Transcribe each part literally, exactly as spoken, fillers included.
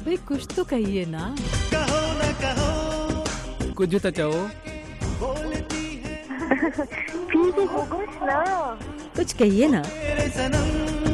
भाई कुछ तो कहिए ना, कहो ना कहो, कुछ तो चाहो, बोलती है पीछे कुछ ना, कुछ कहिए ना, मेरे सनम,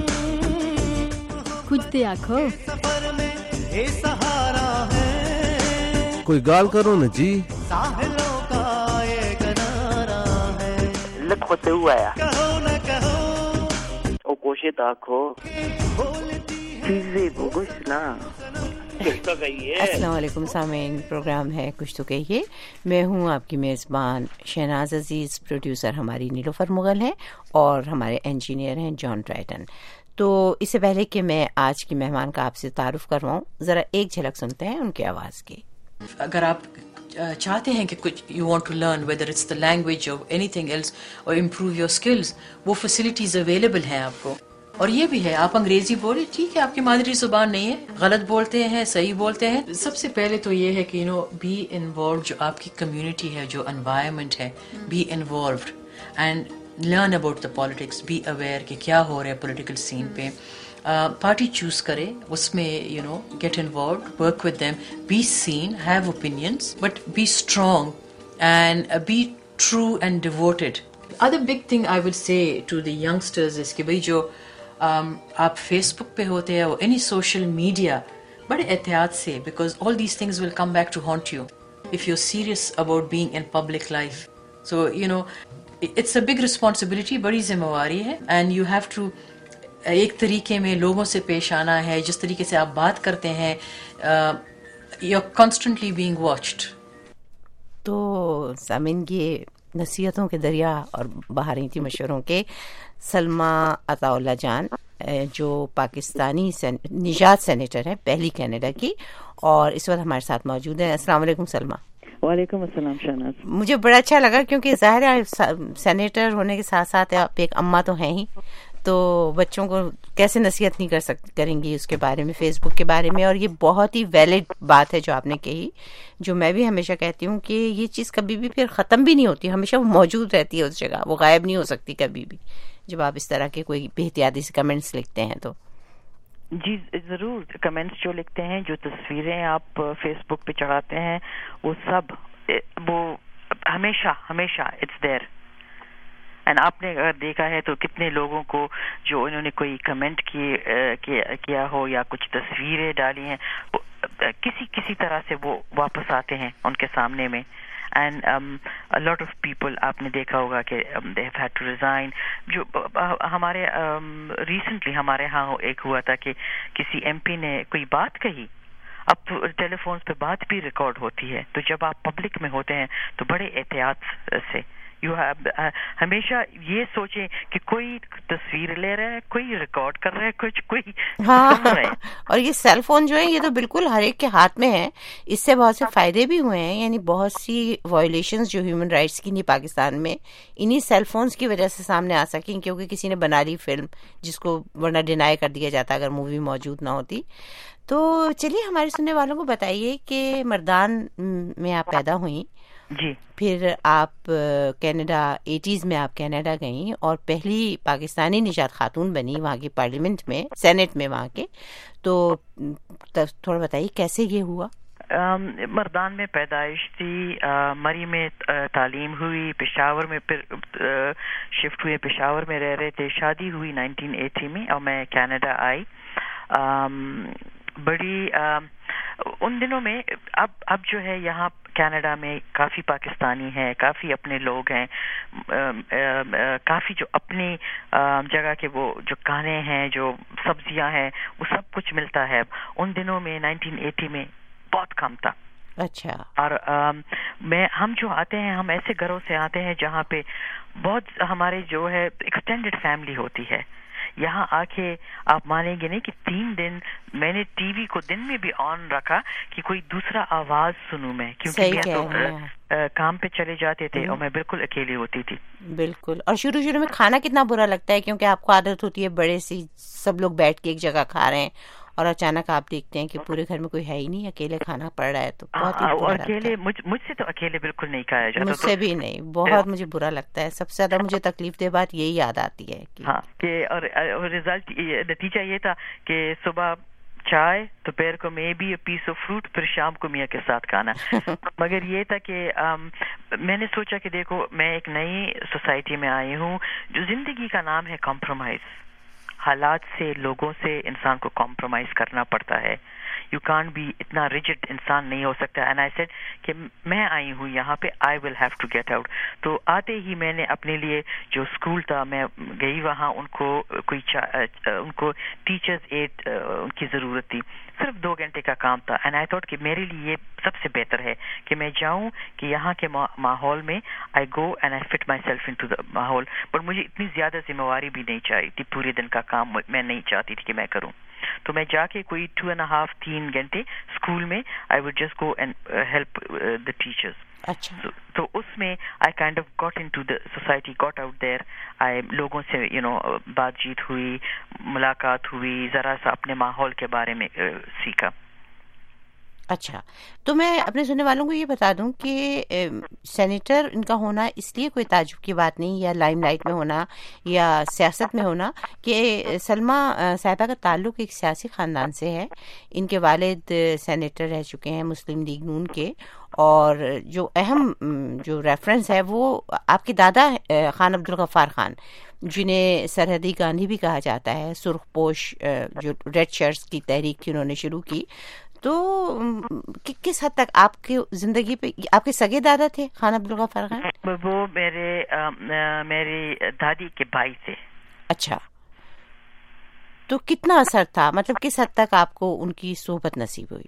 कुछ दे आखो, सफर में ये सहारा है, कोई गाल करो ना जी, साहिलों का ये किनारा है, लक होते हुआ है कहो ना कहो, ओ कोशिश आखो बोलती है चीजें कुछ ना कुछ तो कहिए। अस्सलाम वालेकुम सामीन, प्रोग्राम है कुछ तो कहिए। मैं हूँ आपकी मेज़बान शहनाज अजीज़, प्रोड्यूसर हमारी नीलोफर मुगल हैं और हमारे इंजीनियर हैं जॉन ट्राइटन। तो इससे पहले कि मैं आज की मेहमान का आपसे तारुफ करवाऊँ, ज़रा एक झलक सुनते हैं उनकी आवाज़ की। अगर आप चाहते हैं कि कुछ you want to learn whether it's the language और एनीथिंग एल्स और इम्प्रूव योर स्किल्स, वो फैसिलिटीज़ अवेलेबल हैं आपको। और ये भी है, आप अंग्रेजी बोले ठीक है, आपकी मादरी जुबान नहीं है, गलत बोलते हैं सही बोलते हैं। सबसे पहले तो ये है कि यू नो बी इन्वॉल्व, जो आपकी कम्युनिटी है, जो एनवायरनमेंट है, be involved and learn about the politics, be aware कि क्या हो रहा है पॉलिटिकल सीन पे। पार्टी uh, चूज करें, उसमें you know get involve, work with them, be seen, have opinions, but be strong and be true and devoted. Other big thing I will say to the youngsters is कि भाई जो Um, आप Facebook पे होते हैं और any social media, बड़े एहतियात से, because all these things will come back to haunt you if you serious about being in public life. So you know it's a big responsibility, बड़ी जिम्मेवारी है, एंड यू हैव टू एक तरीके में लोगों से पेश आना है, जिस तरीके से आप बात करते हैं, you are constantly being watched. तो सामिन ये नसीहतों के दरिया और बहारीती मशवरों के सलमा अताउल्ला जान, जो पाकिस्तानी निजात सेनेटर है, पहली कनाडा की, और इस वक्त हमारे साथ मौजूद है। अस्सलाम वालेकुम सलमा। वालेकुम अस्सलाम शहनाज। मुझे बड़ा अच्छा लगा क्योंकि ज़ाहिर है सेनेटर होने के साथ साथ आप एक अम्मा तो हैं ही, तो बच्चों को कैसे नसीहत नहीं कर सक करेंगी उसके बारे में, फेसबुक के बारे में। और ये बहुत ही वैलिड बात है जो आपने कही, जो मैं भी हमेशा कहती हूँ कि ये चीज़ कभी भी फिर ख़त्म भी नहीं होती, हमेशा वो मौजूद रहती है उस जगह, वो गायब नहीं हो सकती कभी भी, जब आप इस तरह के कोई बेहतियाती से कमेंट्स लिखते हैं तो। जी ज़रूर, कमेंट्स जो लिखते हैं, जो तस्वीरें आप फेसबुक पे चढ़ाते हैं, वो सब वो हमेशा हमेशा इट्स देयर। एंड आपने अगर देखा है तो कितने लोगों को जो इन्होंने कोई कमेंट किए किया हो या कुछ तस्वीरें डाली हैं, वो किसी किसी तरह से वो वापस आते हैं उनके सामने में। And a lot of people, आपने देखा होगा कि they have had to resign. जो uh, हमारे रिसेंटली um, हमारे यहाँ एक हुआ था कि किसी एमपी ने कोई बात कही, अब तो टेलीफोन पे बात भी रिकॉर्ड होती है, तो जब आप पब्लिक में होते हैं तो बड़े एहतियात से यू हैव हमेशा ये सोचें कि कोई तस्वीर ले रहा है, कोई रिकॉर्ड कर रहा है, कुछ कोई हाँ, सुन रहा है। और ये सेल फोन जो है ये तो बिल्कुल हर एक के हाथ में है, इससे बहुत से फायदे भी हुए हैं, यानी बहुत सी वायलेशंस जो ह्यूमन राइट्स की नहीं पाकिस्तान में इन्हीं सेल फोन्स की वजह से सामने आ सकें, क्योंकि किसी ने बना ली फिल्म जिसको वरना डिनाई कर दिया जाता अगर मूवी मौजूद ना होती। तो चलिए हमारे सुनने वालों को बताइए कि मर्दान में आप पैदा हुई जी, फिर आप कनाडा एटीज़ में आप कनाडा गई और पहली पाकिस्तानी निजात खातून बनी वहाँ की पार्लियामेंट में, सेनेट में वहाँ के। तो थोड़ा बताइए कैसे ये हुआ। मर्दान में पैदाइश थी, मरी में तालीम हुई, पेशावर में फिर शिफ्ट हुए, पेशावर में रह रहे थे, शादी हुई नाइनटीन एटी में और मैं कनाडा आई। बड़ी उन दिनों में, अब अब जो है यहाँ कनाडा में काफ़ी पाकिस्तानी हैं, काफ़ी अपने लोग हैं, काफ़ी जो अपनी जगह के वो जो खाने हैं, जो सब्जियां हैं, वो सब कुछ मिलता है। उन दिनों में नाइनटीन एटी में बहुत कम था। अच्छा। और आ, मैं हम जो आते हैं, हम ऐसे घरों से आते हैं जहाँ पे बहुत हमारे जो है एक्सटेंडेड फैमिली होती है। यहाँ आके आप मानेंगे नहीं कि तीन दिन मैंने टीवी को दिन में भी ऑन रखा कि कोई दूसरा आवाज सुनूं मैं, क्योंकि मैं तो आ, काम पे चले जाते थे और मैं बिल्कुल अकेली होती थी। बिल्कुल। और शुरू शुरू में खाना कितना बुरा लगता है, क्योंकि आपको आदत होती है बड़े सी सब लोग बैठ के एक जगह खा रहे हैं और अचानक आप देखते हैं कि पूरे घर में कोई है ही नहीं, अकेले खाना पड़ रहा है, तो बहुत ही बुरा लगता है। अकेले मुझ, मुझसे तो अकेले बिल्कुल नहीं खाया जाता। मुझसे तो, भी नहीं, बहुत मुझे बुरा लगता है। सबसे ज्यादा मुझे तकलीफ दे बात यही याद आती है कि हाँ कि और, और रिजल्ट नतीजा ये था कि सुबह چائے, دوپہر کو may be a piece of fruit, پھر شام کو میاں کے ساتھ کھانا. مگر یہ تھا کہ میں نے سوچا کہ دیکھو میں ایک نئی سوسائٹی میں آئی ہوں جو زندگی کا نام ہے کمپرومائز. حالات سے, لوگوں سے انسان کو کمپرومائز کرنا پڑتا ہے. یو کانٹ بی, اتنا ریجڈ انسان نہیں ہو سکتا. اینڈ آئی سیڈ کہ میں آئی ہوں یہاں پہ, I will have to get out. تو آتے ہی میں نے اپنے لیے جو اسکول تھا میں گئی وہاں, ان کو کوئی ان کو ٹیچرز ایڈ ان کی ضرورت تھی, صرف دو گھنٹے کا کام تھا. اینڈ آئی تھاٹ کہ میرے لیے یہ سب سے بہتر ہے کہ میں جاؤں کہ یہاں کے ماحول میں I go and I fit myself in to the ماحول. بٹ مجھے اتنی زیادہ ذمہ واری بھی نہیں چاہیے تھی, پورے دن کا کام میں نہیں چاہتی تھی کہ میں کروں. تو میں جا کے کوئی ٹو اینڈ ہاف تین گھنٹے اسکول میں I would just go and help the teachers. اچھا. تو اس میں I kind of got in to the society, got out there. I لوگوں سے یو نو بات چیت ہوئی, ملاقات ہوئی, ذرا سا اپنے ماحول کے بارے میں سیکھا. اچھا, تو میں اپنے سننے والوں کو یہ بتا دوں کہ سینیٹر ان کا ہونا اس لیے کوئی تعجب کی بات نہیں, یا لائم لائٹ میں ہونا یا سیاست میں ہونا, کہ سلمیٰ صاحبہ کا تعلق ایک سیاسی خاندان سے ہے. ان کے والد سینیٹر رہ چکے ہیں مسلم لیگ نون کے, اور جو اہم جو ریفرنس ہے وہ آپ کے دادا خان عبدالغفار خان, جنہیں سرحدی گاندھی بھی کہا جاتا ہے, سرخ پوش جو ریڈ شرٹس کی تحریک تھی انہوں نے شروع کی. تو کس حد تک آپ کی زندگی پہ آپ کے سگے دادا تھے خان عبدالغفار خان؟ وہ میرے میری دادی کے بھائی تھے. اچھا, تو کتنا اثر تھا, مطلب کس حد تک آپ کو ان کی صحبت نصیب ہوئی؟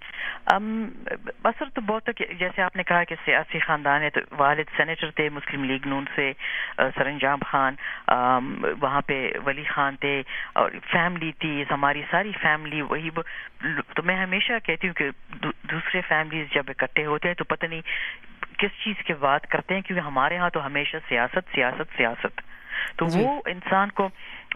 اثر تو بہت, جیسے آپ نے کہا کہ سیاسی خاندان ہے, تو والد سینیٹر تھے مسلم لیگ نون سے, سرانجام خان, وہاں پہ ولی خان تھے, اور فیملی تھی ہماری ساری فیملی وہی. تو میں ہمیشہ کہتی ہوں کہ دوسرے فیملیز جب اکٹھے ہوتے ہیں تو پتہ نہیں کس چیز کی بات کرتے ہیں, کیونکہ ہمارے ہاں تو ہمیشہ سیاست سیاست سیاست. تو وہ انسان کو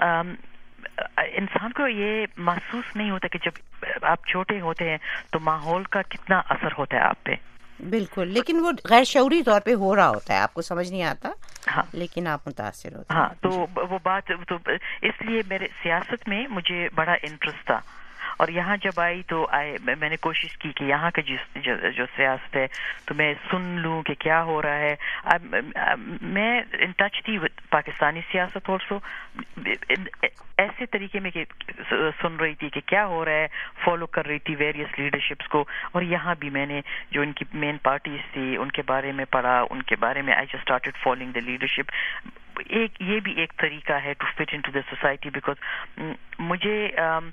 انسان کو یہ محسوس نہیں ہوتا کہ جب آپ چھوٹے ہوتے ہیں تو ماحول کا کتنا اثر ہوتا ہے آپ پہ. بالکل, لیکن وہ غیر شعوری طور پہ ہو رہا ہوتا ہے, آپ کو سمجھ نہیں آتا. ہاں, لیکن آپ متاثر ہوتے. ہاں, تو وہ بات, تو اس لیے میرے سیاست میں مجھے بڑا انٹرسٹ تھا. اور یہاں جب آئی تو آئے میں نے کوشش کی کہ یہاں کا جو, جو سیاست ہے تو میں سن لوں کہ کیا ہو رہا ہے. میں ان ٹچ تھی وتھ پاکستانی سیاست آلسو, ایسے طریقے میں کہ سن رہی تھی کہ کیا ہو رہا ہے, فالو کر رہی تھی ویریس لیڈرشپس کو. اور یہاں بھی میں نے جو ان کی مین پارٹیز تھی ان کے بارے میں پڑھا, ان کے بارے میں I just started following the leadership. ایک یہ بھی ایک طریقہ ہے to fit in to the society, because مجھے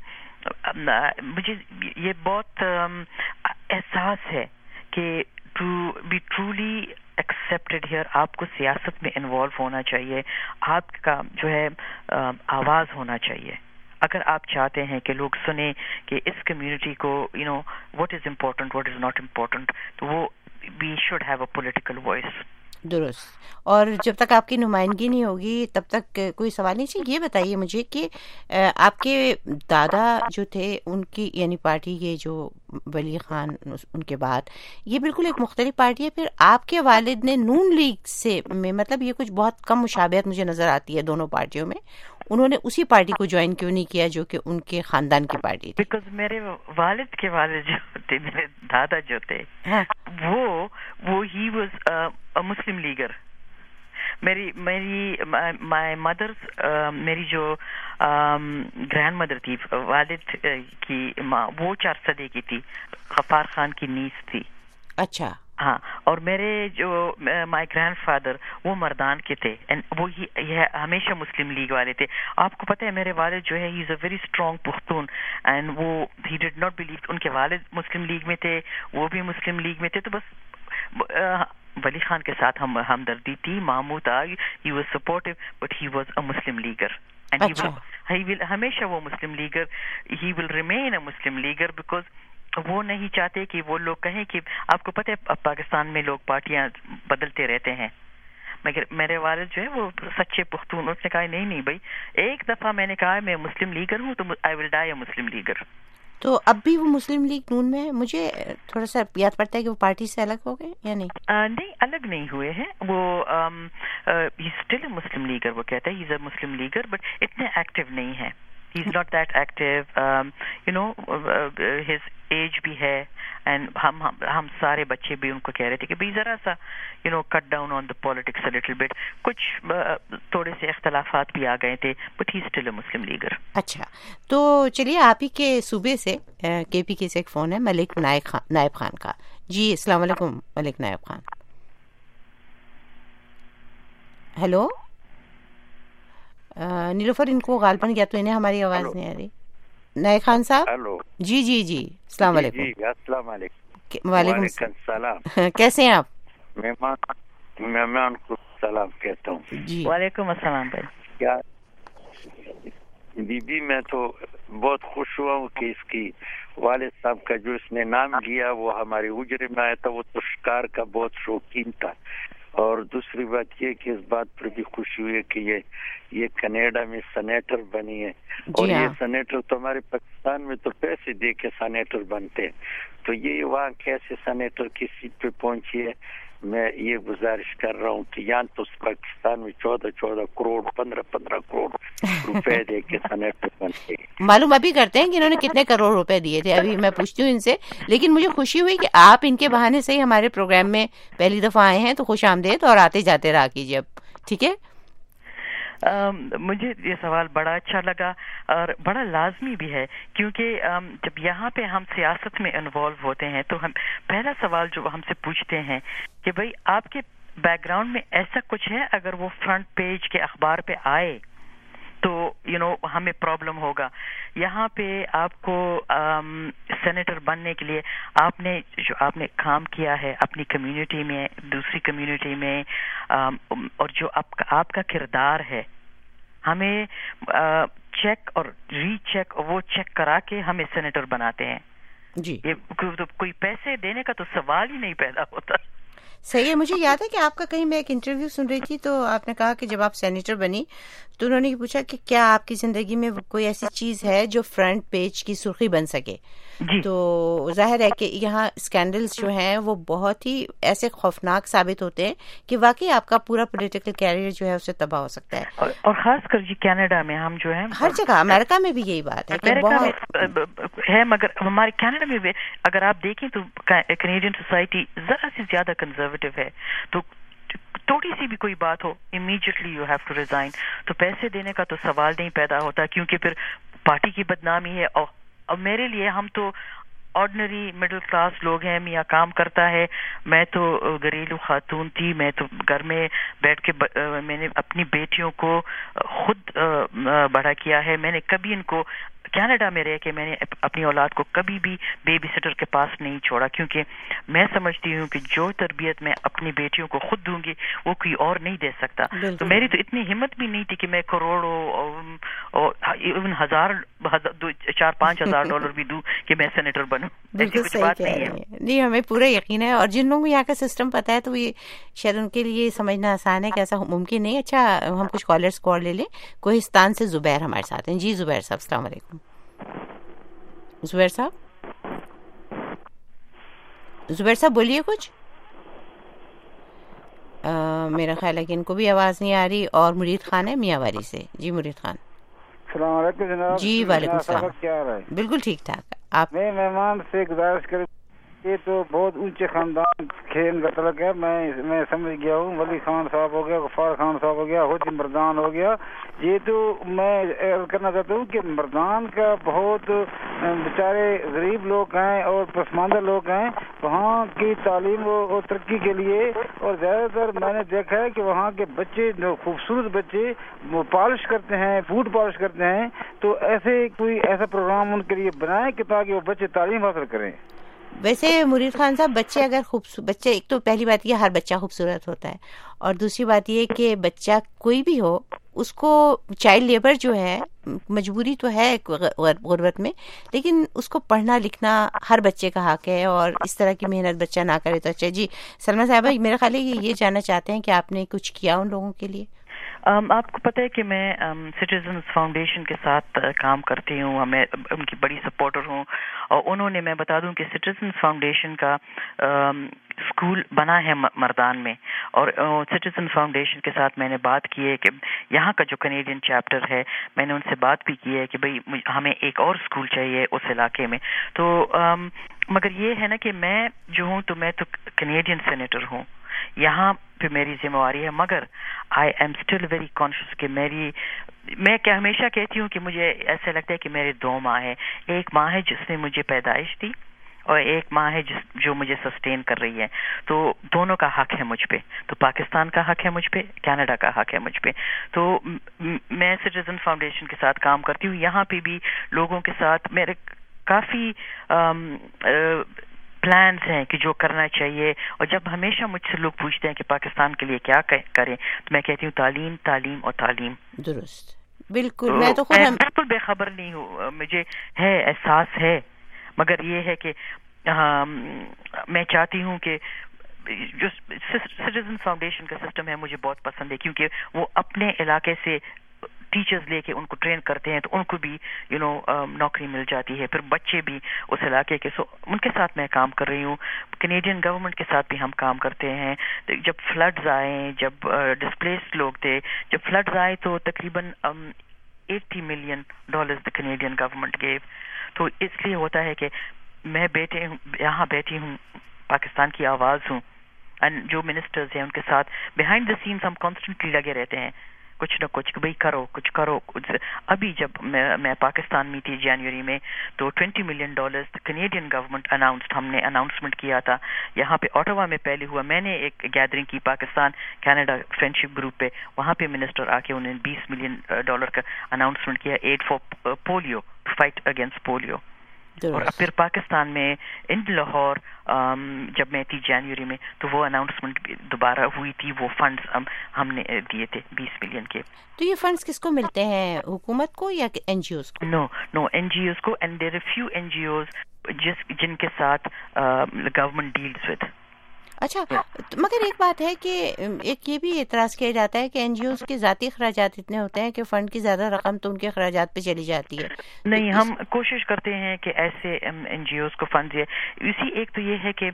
مجھے یہ بہت احساس ہے کہ to be truly accepted here آپ کو سیاست میں انوالو ہونا چاہیے, آپ کا جو ہے آواز ہونا چاہیے. اگر آپ چاہتے ہیں کہ لوگ سنیں کہ اس کمیونٹی کو you know what is important what is not important, تو وہ we should have a political voice. درست. اور جب تک آپ کی نمائندگی نہیں ہوگی تب تک کوئی سوال نہیں. چاہیے یہ بتائیے مجھے کہ آپ کے دادا جو تھے ان کی یعنی پارٹی یہ جو ولی خان ان کے بعد یہ بالکل ایک مختلف پارٹی ہے, پھر آپ کے والد نے نون لیگ سے میں مطلب یہ کچھ بہت کم مشابہت مجھے نظر آتی ہے دونوں پارٹیوں میں, انہوں نے اسی پارٹی کو جوائن کیوں نہیں کیا جو کہ ان کے خاندان کی پارٹی تھی؟ بیکاز میرے والد کے والد جو تھے, میرے دادا جو تھے, وہ وہ ہی واز مسلم لیگر. میری میری مائی مدر میری جو گرینڈ مدر تھی والد کی ماں, وہ چار صدے کی تھی, غفار خان کی نیس تھی. اچھا. ہاں, اور میرے جو مائی گرینڈ فادر وہ مردان کے تھے, وہ یہ ہمیشہ مسلم لیگ والے تھے. آپ کو پتہ ہے میرے والد جو ہے he is a very strong Pakhtun, and وہ ہی ڈڈ ناٹ بلیو. ان کے والد مسلم لیگ میں تھے, وہ بھی مسلم لیگ میں تھے, تو بس ولی خان کے ساتھ ہم ہمدردی تھی. ماموں تھا, he was supportive, but he was a Muslim leaguer, and he will he will ہمیشہ وہ Muslim leaguer, he will remain a Muslim leaguer, because وہ نہیں چاہتے کہ وہ لوگ کہیں کہ آپ کو پتہ ہے پاکستان میں لوگ پارٹیاں بدلتے رہتے ہیں, مگر میرے والد جو ہے وہ سچے پختون, اس نے کہا نہیں نہیں بھائی, ایک دفعہ میں نے کہا میں مسلم لیگر ہوں تو آئی ول ڈائی اے مسلم لیگر. تو اب بھی وہ مسلم لیگ نون میں ہے؟ مجھے تھوڑا سا یاد پڑتا ہے کہ وہ پارٹی سے الگ ہو گئے یا نہیں؟ نہیں, الگ نہیں ہوئے ہیں. وہ he still a Muslim lager, وہ کہتا ہے he is a Muslim leaguer, but اتنے ایکٹیو نہیں ہے. He's not that active. Um, you know, uh, his age بھی ہے, and ہم ہم ہم سارے بچے بھی ان کو کہہ رہے تھے کہ بھئی ذرا سا you know cut down on the politics a little bit. کچھ تھوڑے سے اختلافات بھی آ گئے تھے, but he's still a Muslim leaguer. اچھا, تو چلیے آپ ہی کے صوبے سے کے پی کے سے ایک فون ہے ملک نائب خان نائب خان کا. جی السلام علیکم ملک نائب خان. ہیلو نیلوفر, ان کو غالباً یا تو انہیں ہماری آواز نہیں آ رہی. نائب خان صاحب. ہیلو. جی جی جی السلام علیکم. جی السلام علیکم. وعلیکم السلام. کیسے ہیں آپ؟ مہمان مہمان کو سلام کہتا ہوں. جی وعلیکم السلام بھائی. کیا بی بی میں تو بہت خوش ہوا ہوں کہ اس کی والد صاحب کا جو اس نے نام لیا وہ ہمارے اجرے میں آیا تھا. وہ تو شکار کا بہت شوقین تھا. اور دوسری بات یہ کہ اس بات پر بھی خوشی ہوئی ہے کہ یہ یہ کینیڈا میں سینیٹر بنی ہے. اور یہ سینیٹر تو ہمارے پاکستان میں تو پیسے دے کے سینیٹر بنتے ہیں, تو یہ وہاں کیسے سینیٹر کی سیٹ پہ پہنچی ہے. میں یہ گزارش کر رہا ہوں کہ یہاں تو پاکستان میں چودہ چودہ کروڑ پندرہ پندرہ کروڑ روپے دے کے سینیٹر بنتے ہیں. معلوم ابھی کرتے ہیں کہ انہوں نے کتنے کروڑ روپے دیے تھے, ابھی میں پوچھتی ہوں ان سے. لیکن مجھے خوشی ہوئی کہ آپ ان کے بہانے سے ہی ہمارے پروگرام میں پہلی دفعہ آئے ہیں, تو خوش آمدید, اور آتے جاتے رہا کیجیے اب. ٹھیک ہے. مجھے یہ سوال بڑا اچھا لگا اور بڑا لازمی بھی ہے, کیونکہ جب یہاں پہ ہم سیاست میں انوالو ہوتے ہیں تو ہم پہلا سوال جو ہم سے پوچھتے ہیں کہ بھئی آپ کے بیک گراؤنڈ میں ایسا کچھ ہے, اگر وہ فرنٹ پیج کے اخبار پہ آئے تو یو نو ہمیں پرابلم ہوگا. یہاں پہ آپ کو سینیٹر بننے کے لیے آپ نے جو آپ نے کام کیا ہے اپنی کمیونٹی میں, دوسری کمیونٹی میں, اور جو آپ کا آپ کا کردار ہے, ہمیں چیک اور ری چیک وہ چیک کرا کے ہمیں سینیٹر بناتے ہیں. جی کوئی پیسے دینے کا تو سوال ہی نہیں پیدا ہوتا. صحیح ہے. مجھے یاد ہے کہ آپ کا کہیں میں ایک انٹرویو سن رہی تھی, تو آپ نے کہا کہ جب آپ سینیٹر بنی تو انہوں نے یہ پوچھا کہ کیا آپ کی زندگی میں کوئی ایسی چیز ہے جو فرنٹ پیج کی سرخی بن سکے. جی. تو ظاہر ہے کہ یہاں اسکینڈلز جو ہیں وہ بہت ہی ایسے خوفناک ثابت ہوتے ہیں کہ واقعی آپ کا پورا پولیٹیکل کیریئر جو ہے اسے تباہ ہو سکتا ہے. اور خاص کر جی کینیڈا میں ہم جو ہے ہر جگہ, امریکہ میں بھی یہی بات ہے کہ بہت ہے, مگر ہمارے کینیڈا میں بھی اگر آپ دیکھیں تو کینیڈین سوسائٹی ذرا سی زیادہ کنزرویٹو ہے. تو تھوڑی سی بھی کوئی بات ہو immediately you have to resign. تو پیسے دینے کا تو سوال نہیں پیدا ہوتا, کیونکہ پھر پارٹی کی بدنامی ہے. اور اور میرے لیے ہم تو آرڈنری مڈل کلاس لوگ ہیں, میاں کام کرتا ہے, میں تو گھریلو خاتون تھی, میں تو گھر میں بیٹھ کے میں نے اپنی بیٹیوں کو خود بڑا کیا ہے. میں نے کبھی ان کو کینیڈا میں رہ کے میں نے اپنی اولاد کو کبھی بھی بیبی سٹر کے پاس نہیں چھوڑا, کیونکہ میں سمجھتی ہوں کہ جو تربیت میں اپنی بیٹیوں کو خود دوں گی وہ کوئی اور نہیں دے سکتا. تو میری تو اتنی ہمت بھی نہیں تھی کہ میں کروڑوں اور ایون ہزار چار پانچ ہزار ڈالر بھی دوں کہ میں سینیٹر بنوں. بالکل صحیح کہہ رہے ہیں. نہیں, ہمیں پورا یقین ہے, اور جن لوگوں کو یہاں کا سسٹم پتہ ہے تو یہ شاید ان کے لیے سمجھنا آسان ہے کہ ایسا ممکن نہیں. اچھا, ہم کچھ کالرس کال لے لیں. کوہستان سے زبیر ہمارے ساتھ ہیں. جی زبیر صاحب السلام علیکم. زبیر صاحب زبیر صاحب بولیے کچھ. میرا خیال ہے کہ ان کو بھی آواز نہیں آ رہی. اور مرید خان ہے میاں والی سے. جی مرید خان. السلام علیکم جناب. جی وعلیکم السلام. کیا رہا ہے؟ بالکل ٹھیک ٹھاک. آپ میں مہمان سے گزارش کر یہ تو بہت اونچے خاندان کھیل کا تعلق ہے. میں میں سمجھ گیا ہوں. ولی خان صاحب ہو گیا, غفار خان صاحب ہو گیا, حسین مردان ہو گیا. یہ تو میں کرنا چاہتا ہوں کہ مردان کا بہت بیچارے غریب لوگ ہیں اور پسماندہ لوگ ہیں. وہاں کی تعلیم اور ترقی کے لیے, اور زیادہ تر میں نے دیکھا ہے کہ وہاں کے بچے جو خوبصورت بچے وہ پالش کرتے ہیں, فوڈ پالش کرتے ہیں. تو ایسے کوئی ایسا پروگرام ان کے لیے بنائیں کہ تاکہ وہ بچے تعلیم حاصل کریں. ویسے مرید خان صاحب, بچے اگر خوبصورت بچے, ایک تو پہلی بات یہ ہر بچہ خوبصورت ہوتا ہے, اور دوسری بات یہ کہ بچہ کوئی بھی ہو اس کو چائلڈ لیبر جو ہے مجبوری تو ہے غربت میں, لیکن اس کو پڑھنا لکھنا ہر بچے کا حق ہے, اور اس طرح کی محنت بچہ نہ کرے تو اچھا. جی سلمہ صاحبہ, میرا خیال ہے یہ جاننا چاہتے ہیں کہ آپ نے کچھ کیا ان لوگوں کے لیے. um, آپ کو پتہ ہے کہ میں سٹیزنز فاؤنڈیشن کے ساتھ کام کرتی ہوں, میں ان کی بڑی سپورٹر ہوں, اور انہوں نے, میں بتا دوں کہ سٹیزنز فاؤنڈیشن کا اسکول بنا ہے مردان میں, اور سٹیزن فاؤنڈیشن کے ساتھ میں نے بات کی ہے کہ یہاں کا جو کینیڈین چیپٹر ہے, میں نے ان سے بات بھی کی ہے کہ بھئی ہمیں ایک اور اسکول چاہیے اس علاقے میں. تو مگر یہ ہے نا کہ میں جو ہوں تو میں تو کینیڈین سینیٹر ہوں, یہاں پہ میری ذمہ داری ہے, مگر I am still very conscious کہ میری, میں کیا ہمیشہ کہتی ہوں کہ مجھے ایسا لگتا ہے کہ میرے دو ماں ہیں, ایک ماں ہے جس نے مجھے پیدائش دی اور ایک ماں ہے جس جو مجھے سسٹین کر رہی ہے, تو دونوں کا حق ہے مجھ پہ. تو پاکستان کا حق ہے مجھ پہ, کینیڈا کا حق ہے مجھ پہ. تو میں سٹیزن فاؤنڈیشن کے ساتھ کام کرتی ہوں, یہاں پہ بھی لوگوں کے ساتھ میرے کافی پلانس ہیں کہ جو کرنا چاہیے, اور جب ہمیشہ مجھ سے لوگ پوچھتے ہیں کہ پاکستان کے لیے کیا کریں, تو میں کہتی ہوں تعلیم تعلیم اور تعلیم. درست, بالکل. میں تو خود بالکل بے خبر نہیں ہوں, مجھے ہے احساس ہے, مگر یہ ہے کہ میں چاہتی ہوں کہ جو سٹیزن فاؤنڈیشن کا سسٹم ہے مجھے بہت پسند ہے, کیونکہ وہ اپنے علاقے سے ٹیچرز لے کے ان کو ٹرین کرتے ہیں, تو ان کو بھی یو نو نوکری مل جاتی ہے, پھر بچے بھی اس علاقے کے, سو ان کے ساتھ میں کام کر رہی ہوں. کینیڈین گورنمنٹ کے ساتھ بھی ہم کام کرتے ہیں. جب فلڈز آئے, جب ڈسپلیسڈ لوگ تھے, جب فلڈز آئے تو تقریباً eighty million dollars the Canadian government gave. تو اس لیے ہوتا ہے کہ میں بیٹے یہاں بیٹھی ہوں, پاکستان کی آواز ہوں, اینڈ جو منسٹرز ہیں ان کے ساتھ بیہائنڈ دا سینس ہم کانسٹنٹلی لگے رہتے ہیں, کچھ نہ کچھ کہ بھئی کرو کچھ کرو کچھ. ابھی جب میں میں پاکستان میں تھی جنوری میں, تو twenty million dollars Canadian government announced, ہم نے اناؤنسمنٹ کیا تھا یہاں پہ اوٹاوا میں پہلے ہوا. میں نے ایک گیدرنگ کی پاکستان کینیڈا فرینڈشپ گروپ پہ, وہاں پہ منسٹر آ کے انہوں نے بیس ملین ڈالر کا اناؤنسمنٹ کیا, aid for polio, fight against polio. اور پھر پاکستان میں ان لاہور جب میں تھی جنوری میں, تو وہ اناؤنسمنٹ دوبارہ ہوئی تھی, وہ فنڈز ہم ہم نے دیے تھے بیس ملین کے. تو یہ فنڈز کس کو ملتے ہیں, حکومت کو یا این جی اوز کو؟ No no N G Os کو, and there are few N G Os جس جن کے ساتھ گورنمنٹ ڈیلز ود. اچھا, مگر ایک بات ہے کہ ایک یہ بھی اعتراض کیا جاتا ہے کہ این جی اوز کے ذاتی اخراجات اتنے ہوتے ہیں کہ فنڈ کی زیادہ رقم تو ان کے اخراجات پہ چلی جاتی ہے. نہیں, ہم کوشش کرتے ہیں کہ ایسے این جی اوز کو فنڈ دے. اسی ایک تو یہ ہے کہ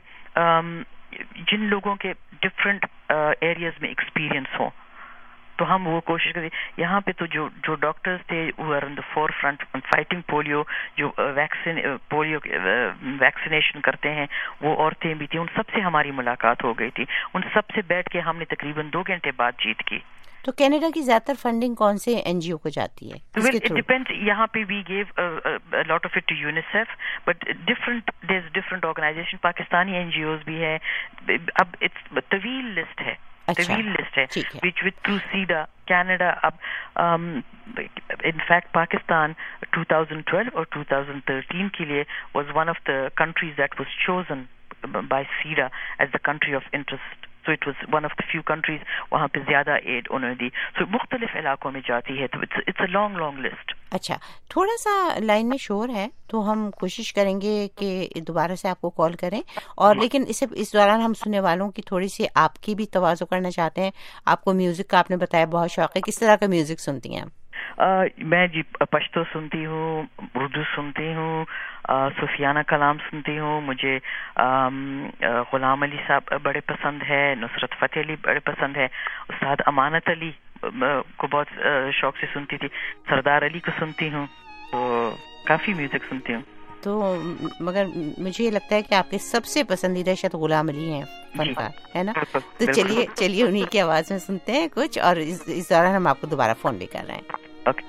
جن لوگوں کے ڈفرینٹ ایریاز میں ایکسپیرئنس ہو, تو ہم وہ کوشش کرتے. یہاں پہ تو جو جو ڈاکٹرز تھے who are on the forefront fighting polio, جو ویکسین پولیو ویکسینیشن کرتے ہیں, وہ عورتیں بھی تھیں, ان سب سے ہماری ملاقات ہو گئی تھی, ان سب سے بیٹھ کے ہم نے تقریباً دو گھنٹے بات چیت کی. تو کینیڈا کی زیادہ تر فنڈنگ کون سے این جی او کو جاتی ہے؟ Well, it depends. یہاں پہ we gave a, a, a lot of it to UNICEF, but different there's different organization. Pakistani N G Os بھی ہے. اب it's طویل لسٹ ہے, طویل لسٹ ہے, which with through CIDA Canada. اب in fact Pakistan twenty twelve اور twenty thirteen کے لیے was one of the countries that was chosen by سیڈا as the country of interest. So it was one of the few countries وہاں پہ زیادہ add انہوں نے دی. So مختلف علاقوں میں جاتی ہے, تو it's a long long list. اچھا, تھوڑا سا لائن میں شور ہے, تو ہم کوشش کریں گے کہ دوبارہ سے آپ کو کال کریں, اور لیکن اسے اس دوران ہم سننے والوں کی تھوڑی سی آپ کی بھی تواضع کرنا چاہتے ہیں. آپ کو میوزک کا آپ نے بتایا بہت شوق ہے, کس طرح کا میوزک سنتی ہیں آپ؟ میں جی پشتو سنتی ہوں, اردو سنتی ہوں, صوفیانہ کلام سنتی ہوں. مجھے غلام علی صاحب بڑے پسند ہے, نصرت فتح علی بڑے پسند ہے, استاد امانت علی کو بہت شوق سے سنتی تھی, سردار علی کو سنتی ہوں, تو کافی میوزک سنتی ہوں. تو مگر مجھے یہ لگتا ہے کہ آپ کے سب سے پسندیدہ شاید غلام علی ہیں فنکار, ہے نا؟ تو چلیے چلیے انہی کی آواز میں سنتے ہیں کچھ, اور اس دوران ہم آپ کو دوبارہ فون بھی کر رہے ہیں. اوکے.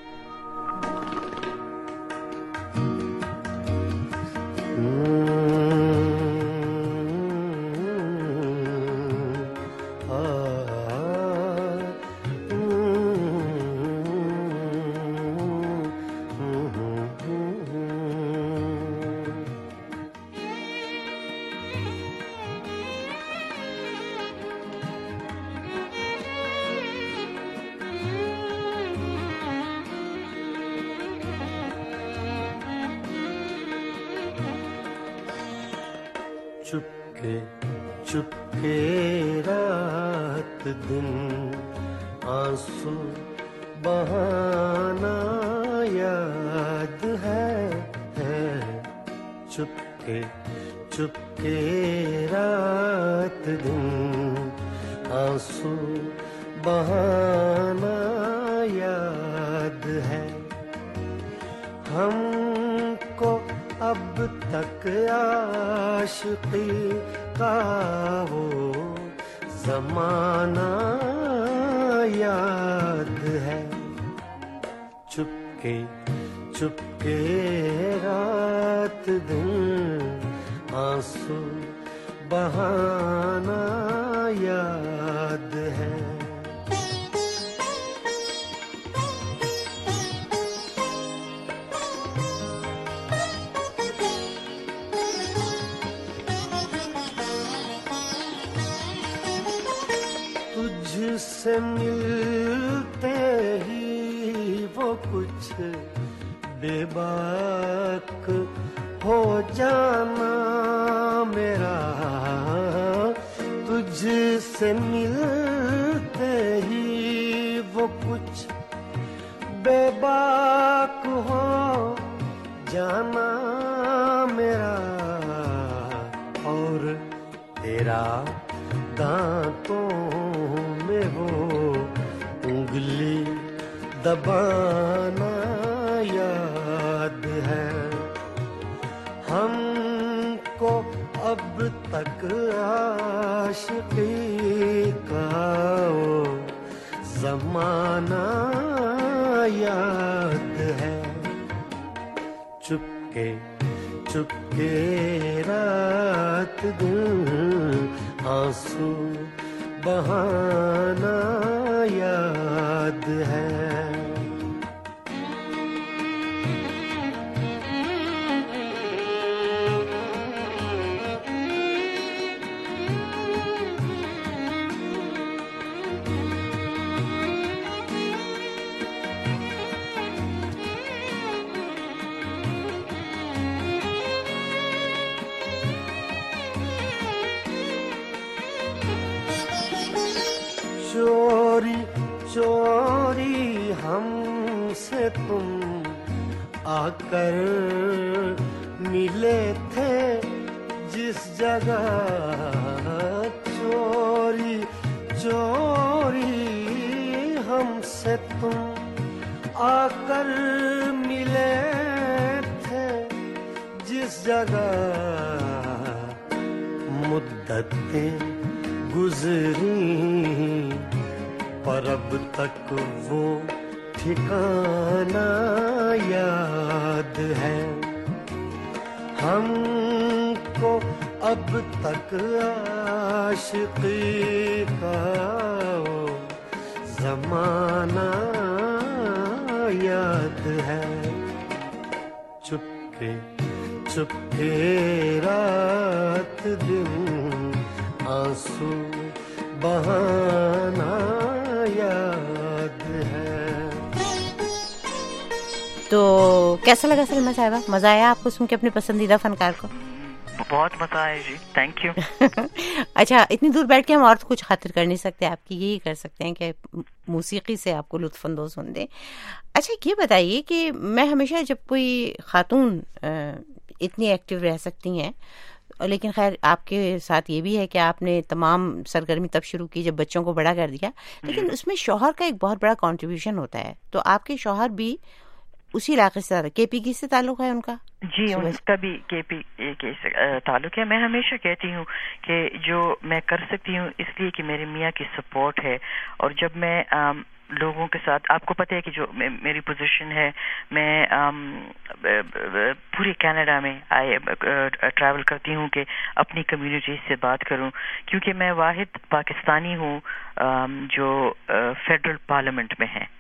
چپکے چپکے رات دن आंसू बहाना याद है, है चुपके चुपके रात दिन आंसू बहाना याद है। हमको अब तक आशिकी का वो ज़माना याद है। चुपके चुपके रात दिन आंसू बहाना याद है। तुझसे मिलते ही वो कुछ बेबाक हो जाना मेरा, तुझसे मिलते ही वो कुछ बेबाक हो जाना मेरा, और तेरा दांतों में वो उंगली दबाना याद है। हमको अब तक आशिकी का वो ज़माना याद है। चुपके चुपके रात दिन आंसू बहाना याद है। चोरी चोरी हमसे तुम आकर मिले थे जिस जगह, चोरी चोरी हमसे तुम आकर मिले थे जिस जगह, मुद्दतें गुजरी पर अब तक वो ठिकाना याद है। हमको अब तक आशिकी का वो ज़माना याद है। चुपके चुपके रात दिन आंसू बहाना याद है। तो कैसा लगा सलमा साहिबा, मजा आया आपको सुन के अपने पसंदीदा फनकार को? बहुत मजा आया जी, थैंक यू। अच्छा, इतनी दूर बैठ के हम और तो कुछ खातिर कर नहीं सकते, आपकी यही कर सकते हैं कि मौसीकी से आपको लुत्फ अंदोज होने दें। अच्छा, ये बताइए कि मैं हमेशा जब कोई खातून इतनी एक्टिव रह सकती हैं, लेकिन खैर आपके साथ ये भी है कि आपने तमाम सरगर्मी तब शुरू की जब बच्चों को बड़ा कर दिया, लेकिन उसमें शौहर का एक बहुत बड़ा कंट्रीब्यूशन होता है। तो आपके शौहर भी उसी इलाके से, केपी की से ताल्लुक है उनका? जी, उनका भी केपी के से ताल्लुक है। मैं हमेशा कहती हूँ कि जो मैं कर सकती हूँ इसलिए कि मेरे मियाँ की सपोर्ट है, और जब मैं आम, लोगों के साथ, आपको पता है कि जो मे, मेरी पोजीशन है, मैं आम, पूरे कनाडा में आई ट्रैवल करती हूँ कि अपनी कम्युनिटी से बात करूँ, क्योंकि मैं वाहिद पाकिस्तानी हूँ जो फेडरल पार्लियामेंट में है,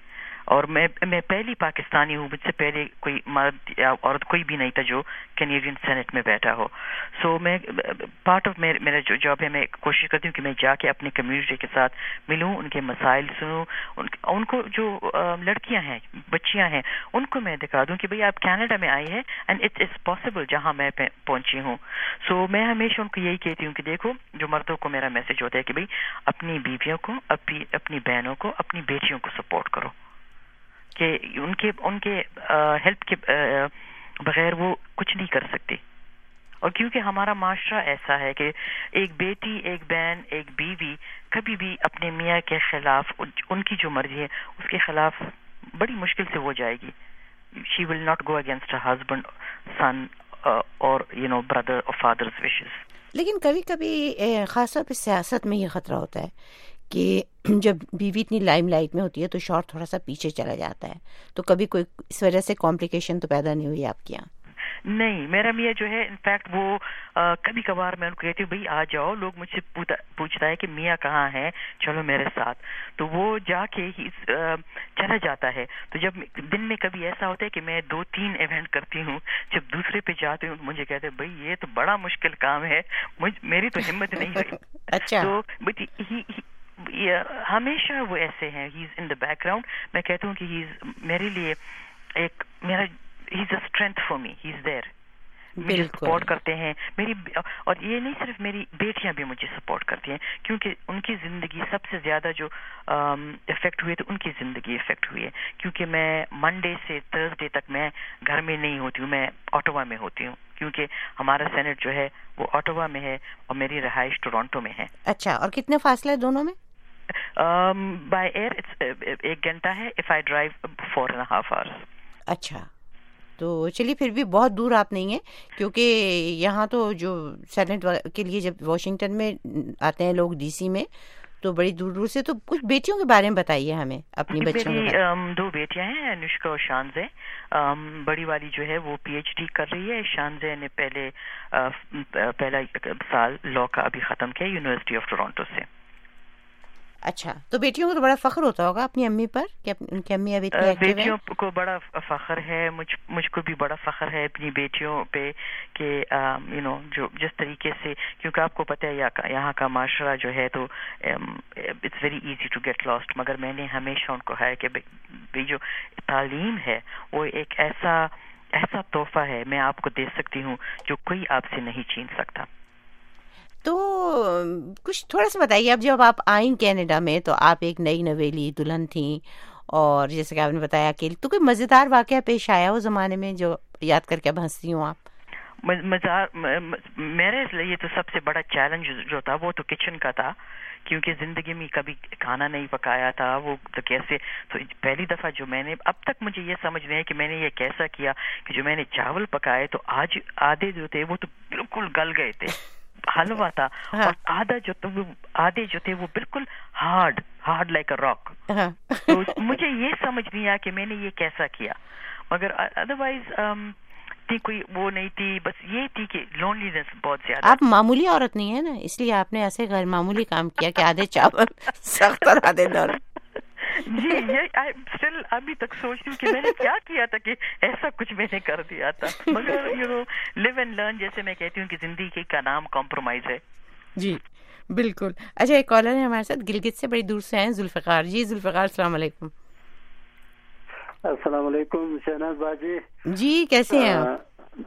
اور میں میں پہلی پاکستانی ہوں, مجھ سے پہلے کوئی مرد یا عورت کوئی بھی نہیں تھا جو کینیڈین سینٹ میں بیٹھا ہو. سو میں پارٹ آف میرا جو جاب ہے, میں کوشش کرتی ہوں کہ میں جا کے اپنی کمیونٹی کے ساتھ ملوں, ان کے مسائل سنوں, ان کو جو لڑکیاں ہیں, بچیاں ہیں, ان کو میں دکھا دوں کہ بھئی آپ کینیڈا میں آئی ہے اینڈ اٹ از پاسبل جہاں میں پہنچی ہوں. سو میں ہمیشہ ان کو یہی کہتی ہوں کہ دیکھو, جو مردوں کو میرا میسج ہوتا ہے کہ بھئی اپنی بیویوں کو, اپنی اپنی بہنوں کو, اپنی بیٹیوں کو سپورٹ کرو, کہ ان کے ان کے ہیلپ کے بغیر وہ کچھ نہیں کر سکتی. اور کیونکہ ہمارا معاشرہ ایسا ہے کہ ایک بیٹی, ایک بہن, ایک بیوی کبھی بھی اپنے میاں کے خلاف, ان کی جو مرضی ہے اس کے خلاف بڑی مشکل سے ہو جائے گی. She will not go against her husband, son اور یو نو برادر اور فادرز وشز. لیکن کبھی کبھی خاص طور پہ سیاست میں یہ خطرہ ہوتا ہے کہ جب بیوی اتنی لائم لائٹ میں ہوتی ہے تو شوہر تھوڑا سا پیچھے چلا جاتا ہے. تو کبھی کوئی اس وجہ سے کمپلیکیشن تو پیدا نہیں ہوئی آپ کے یہاں؟ نہیں, میرا میاں جو ہے انفیکٹ وہ کبھی کبھار میں ان کو کہتی ہوں بھئی آ جاؤ, لوگ مجھ سے پوچھتا ہے کہ میاں کہاں ہے, چلو میرے ساتھ, تو وہ جا کے ہی چلا جاتا ہے. تو جب دن میں کبھی ایسا ہوتا ہے کہ میں دو تین ایونٹ کرتی ہوں, جب دوسرے پہ جاتی ہوں مجھے کہتے ہیں بھئی یہ تو بڑا مشکل کام ہے, میری تو ہمت نہیں ہوئی. اچھا. تو بٹ ہمیشہ وہ ایسے ہیں, ہی از ان دا بیک گراؤنڈ. میں کہتا ہوں کہ ہی از میرے لیے ایک میرا ہی is a strength for me, ہی از دیر, مجھے سپورٹ کرتے ہیں میری. اور یہ نہیں صرف میری بیٹیاں بھی مجھے سپورٹ کرتی ہیں, کیونکہ ان کی زندگی سب سے زیادہ جو افیکٹ ہوئے تو ان کی زندگی افیکٹ ہوئی ہے, کیونکہ میں منڈے سے تھرسڈے تک میں گھر میں نہیں ہوتی ہوں, میں آٹوا میں ہوتی ہوں, کیونکہ ہمارا سینٹ جو ہے وہ آٹوا میں ہے اور میری رہائش ٹورانٹو میں ہے. اچھا, اور کتنے فاصلے ہے دونوں میں؟ بائی ایئر ایک گھنٹہ ہے, if I drive four and half hours. اچھا, تو چلیے پھر بھی بہت دور آپ نہیں ہیں, کیونکہ یہاں تو جو سینٹ کے لیے جب واشنگٹن میں آتے ہیں لوگ ڈی سی میں تو بڑی دور دور سے. تو کچھ بیٹیوں کے بارے میں بتائیے ہمیں, اپنی بچیوں کے بارے میں. دو بیٹیاں ہیں, انوشکا اور شانزے. بڑی والی جو ہے وہ پی ایچ ڈی کر رہی ہے, شانزے نے پہلے پہلا سال لا کا ابھی ختم کیا یونیورسٹی آف ٹورانٹو سے. اچھا, تو بیٹیوں کو تو بڑا فخر ہوتا ہوگا اپنی امی پر کہ ان کی امی ابھی اتنی ایکٹیو ہیں. بیٹیوں کو بڑا فخر ہے, مجھ مجھ کو بھی بڑا فخر ہے اپنی بیٹیوں پہ کہ یو نو جو جس طریقے سے, کیونکہ آپ کو پتہ ہے یہاں کا معاشرہ جو ہے تو it's very easy to get lost. مگر میں نے ہمیشہ ان کو ہے کہ بھائی جو تعلیم ہے وہ ایک ایسا ایسا تحفہ ہے میں آپ کو دے سکتی ہوں جو کوئی آپ سے نہیں چھین سکتا. تو کچھ تھوڑا سا بتائیے, اب جب آپ آئیں کینیڈا میں تو آپ ایک نئی نویلی دلہن تھیں, اور جیسے کہ آپ نے بتایا کہ تو کوئی مزیدار واقعہ پیش آیا اس زمانے میں جو یاد کر کے اب ہنستی ہوں آپ؟ مزار میرے لیے تو سب سے بڑا چیلنج جو تھا وہ تو کچن کا تھا, کیونکہ زندگی میں کبھی کھانا نہیں پکایا تھا. وہ تو کیسے, تو پہلی دفعہ جو میں نے, اب تک مجھے یہ سمجھ نہیں ہے کہ میں نے یہ کیسا کیا کہ جو میں نے چاول پکائے تو آج آدھے جو تھے وہ تو بالکل گل گئے تھے, حلوا تھا, اور آدھا جو تھے آدھے جو تھے وہ بالکل hard hard like a rock. تو مجھے یہ سمجھ نہیں آیا کہ میں نے یہ کیسا کیا, مگر ادروائز تھی کوئی وہ نہیں تھی, بس یہ تھی کہ لونلینس بہت زیادہ. آپ معمولی عورت نہیں ہے نا, اس لیے آپ نے ایسے غیر معمولی کام کیا کہ آدھے چاول سخت اور آدھے نرم. جی, یہ اسٹل ابھی تک سوچتی ہوں کہ میں نے کیا کیا تھا کہ ایسا کچھ میں نے کر دیا تھا. مگر you know live and learn, جیسے میں کہتی ہوں کہ زندگی کا نام کمپرومائز ہے. جی بالکل. اچھا, ایک کالر ہے ہمارے ساتھ گلگت سے, بڑی دور سے ہیں, ذوالفقار. جی ذوالفقار, السلام علیکم. السلام علیکم شہناز باجی. جی کیسے ہیں آپ؟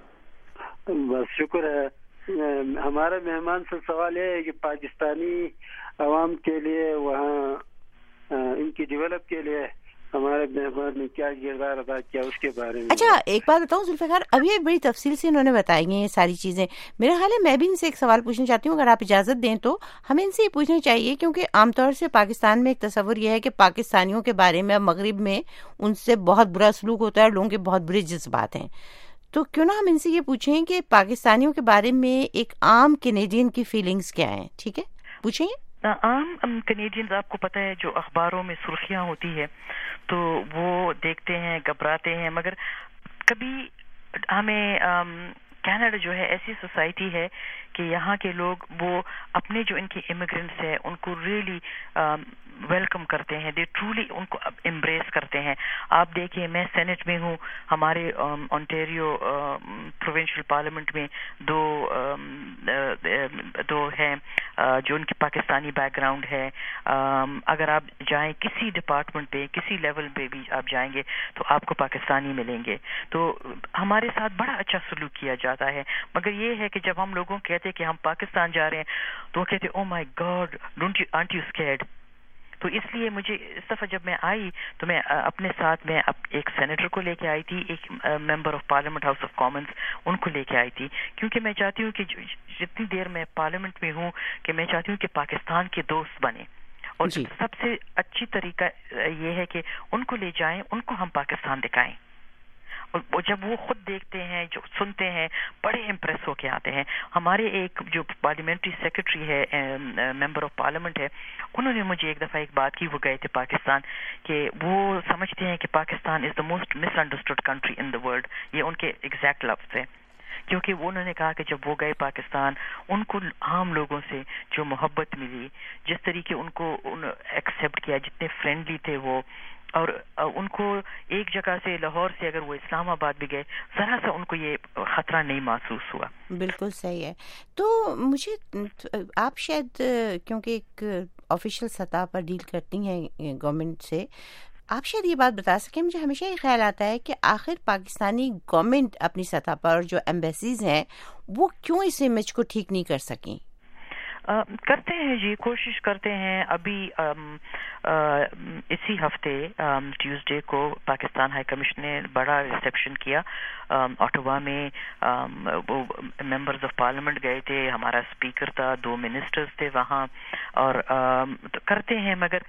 بس شکر ہے. ہمارا مہمان سے سوال یہ ہے کہ پاکستانی عوام کے لیے وہاں ان کی ڈیولپ کے لیے ہمارے مہمان نے کیا کردار ادا کیا, اس کے بارے میں. اچھا, ایک بات بتاؤں ذوالفقار, ابھی ایک بڑی تفصیل سے انہوں نے بتائی ہیں یہ ساری چیزیں. میرا خیال ہے میں بھی ان سے ایک سوال پوچھنا چاہتی ہوں, اگر آپ اجازت دیں تو. ہمیں ان سے یہ پوچھنا چاہیے کیونکہ عام طور سے پاکستان میں ایک تصور یہ ہے کہ پاکستانیوں کے بارے میں مغرب میں ان سے بہت برا سلوک ہوتا ہے, لوگوں کے بہت برے جذبات ہیں. تو کیوں نہ ہم ان سے یہ پوچھیں کہ پاکستانیوں کے بارے میں ایک عام کینیڈین کی فیلنگز کیا ہیں. ٹھیک ہے, پوچھیں. عام کینیڈینز آپ کو پتہ ہے جو اخباروں میں سرخیاں ہوتی ہے تو وہ دیکھتے ہیں, گھبراتے ہیں, مگر کبھی ہمیں کینیڈا جو ہے ایسی سوسائٹی ہے کہ یہاں کے لوگ وہ اپنے جو ان کے امیگرینٹس ہیں ان کو ریئلی ویلکم کرتے ہیں, دے ٹرولی ان کو امبریس کرتے ہیں. آپ دیکھیں میں سینٹ میں ہوں, ہمارے اونٹیریو پروونشل پارلیمنٹ میں دو دو ہیں جو ان کی پاکستانی بیک گراؤنڈ ہے. اگر آپ جائیں کسی ڈپارٹمنٹ پہ, کسی لیول پہ بھی آپ جائیں گے تو آپ کو پاکستانی ملیں گے. تو ہمارے ساتھ بڑا اچھا سلوک کیا جاتا ہے. مگر یہ ہے کہ جب ہم لوگوں کہتے ہیں کہ ہم پاکستان جا رہے ہیں تو وہ کہتے oh my God don't you aren't you scared. تو اس لیے مجھے اس دفعہ جب میں آئی تو میں اپنے ساتھ میں ایک سینیٹر کو لے کے آئی تھی, ایک member of parliament House of Commons ان کو لے کے آئی تھی, کیونکہ میں چاہتی ہوں کہ جتنی دیر میں پارلیمنٹ میں ہوں کہ میں چاہتی ہوں کہ پاکستان کے دوست بنے. اور جی. سب سے اچھی طریقہ یہ ہے کہ ان کو لے جائیں, ان کو ہم پاکستان دکھائیں, اور جب وہ خود دیکھتے ہیں, جو سنتے ہیں, بڑے امپریس ہو کے آتے ہیں. ہمارے ایک جو پارلیمنٹری سیکرٹری ہے, ممبر آف پارلیمنٹ ہے, انہوں نے مجھے ایک دفعہ ایک بات کی, وہ گئے تھے پاکستان, کہ وہ سمجھتے ہیں کہ Pakistan is the most misunderstood country in the world. یہ ان کے ایگزیکٹ لفظ ہے, کیونکہ وہ انہوں نے کہا کہ جب وہ گئے پاکستان ان کو عام لوگوں سے جو محبت ملی, جس طریقے ان کو ایکسیپٹ کیا, جتنے فرینڈلی تھے وہ, اور ان کو ایک جگہ سے لاہور سے اگر وہ اسلام آباد بھی گئے ذرا سا ان کو یہ خطرہ نہیں محسوس ہوا. بالکل صحیح ہے. تو مجھے آپ شاید کیونکہ ایک آفیشیل سطح پر ڈیل کرتی ہیں گورنمنٹ سے, آپ شاید یہ بات بتا سکیں. مجھے ہمیشہ یہ خیال آتا ہے کہ آخر پاکستانی گورنمنٹ اپنی سطح پر اور جو ایمبیسیز ہیں وہ کیوں اس امیج کو ٹھیک نہیں کر سکیں؟ کرتے ہیں جی, کوشش کرتے ہیں. ابھی اسی ہفتے ٹیوزڈے کو پاکستان ہائی کمیشن نے بڑا ریسیپشن کیا آٹوا میں. وہ ممبرز آف پارلیمنٹ گئے تھے, ہمارا اسپیکر تھا, دو منسٹرز تھے وہاں, اور کرتے ہیں. مگر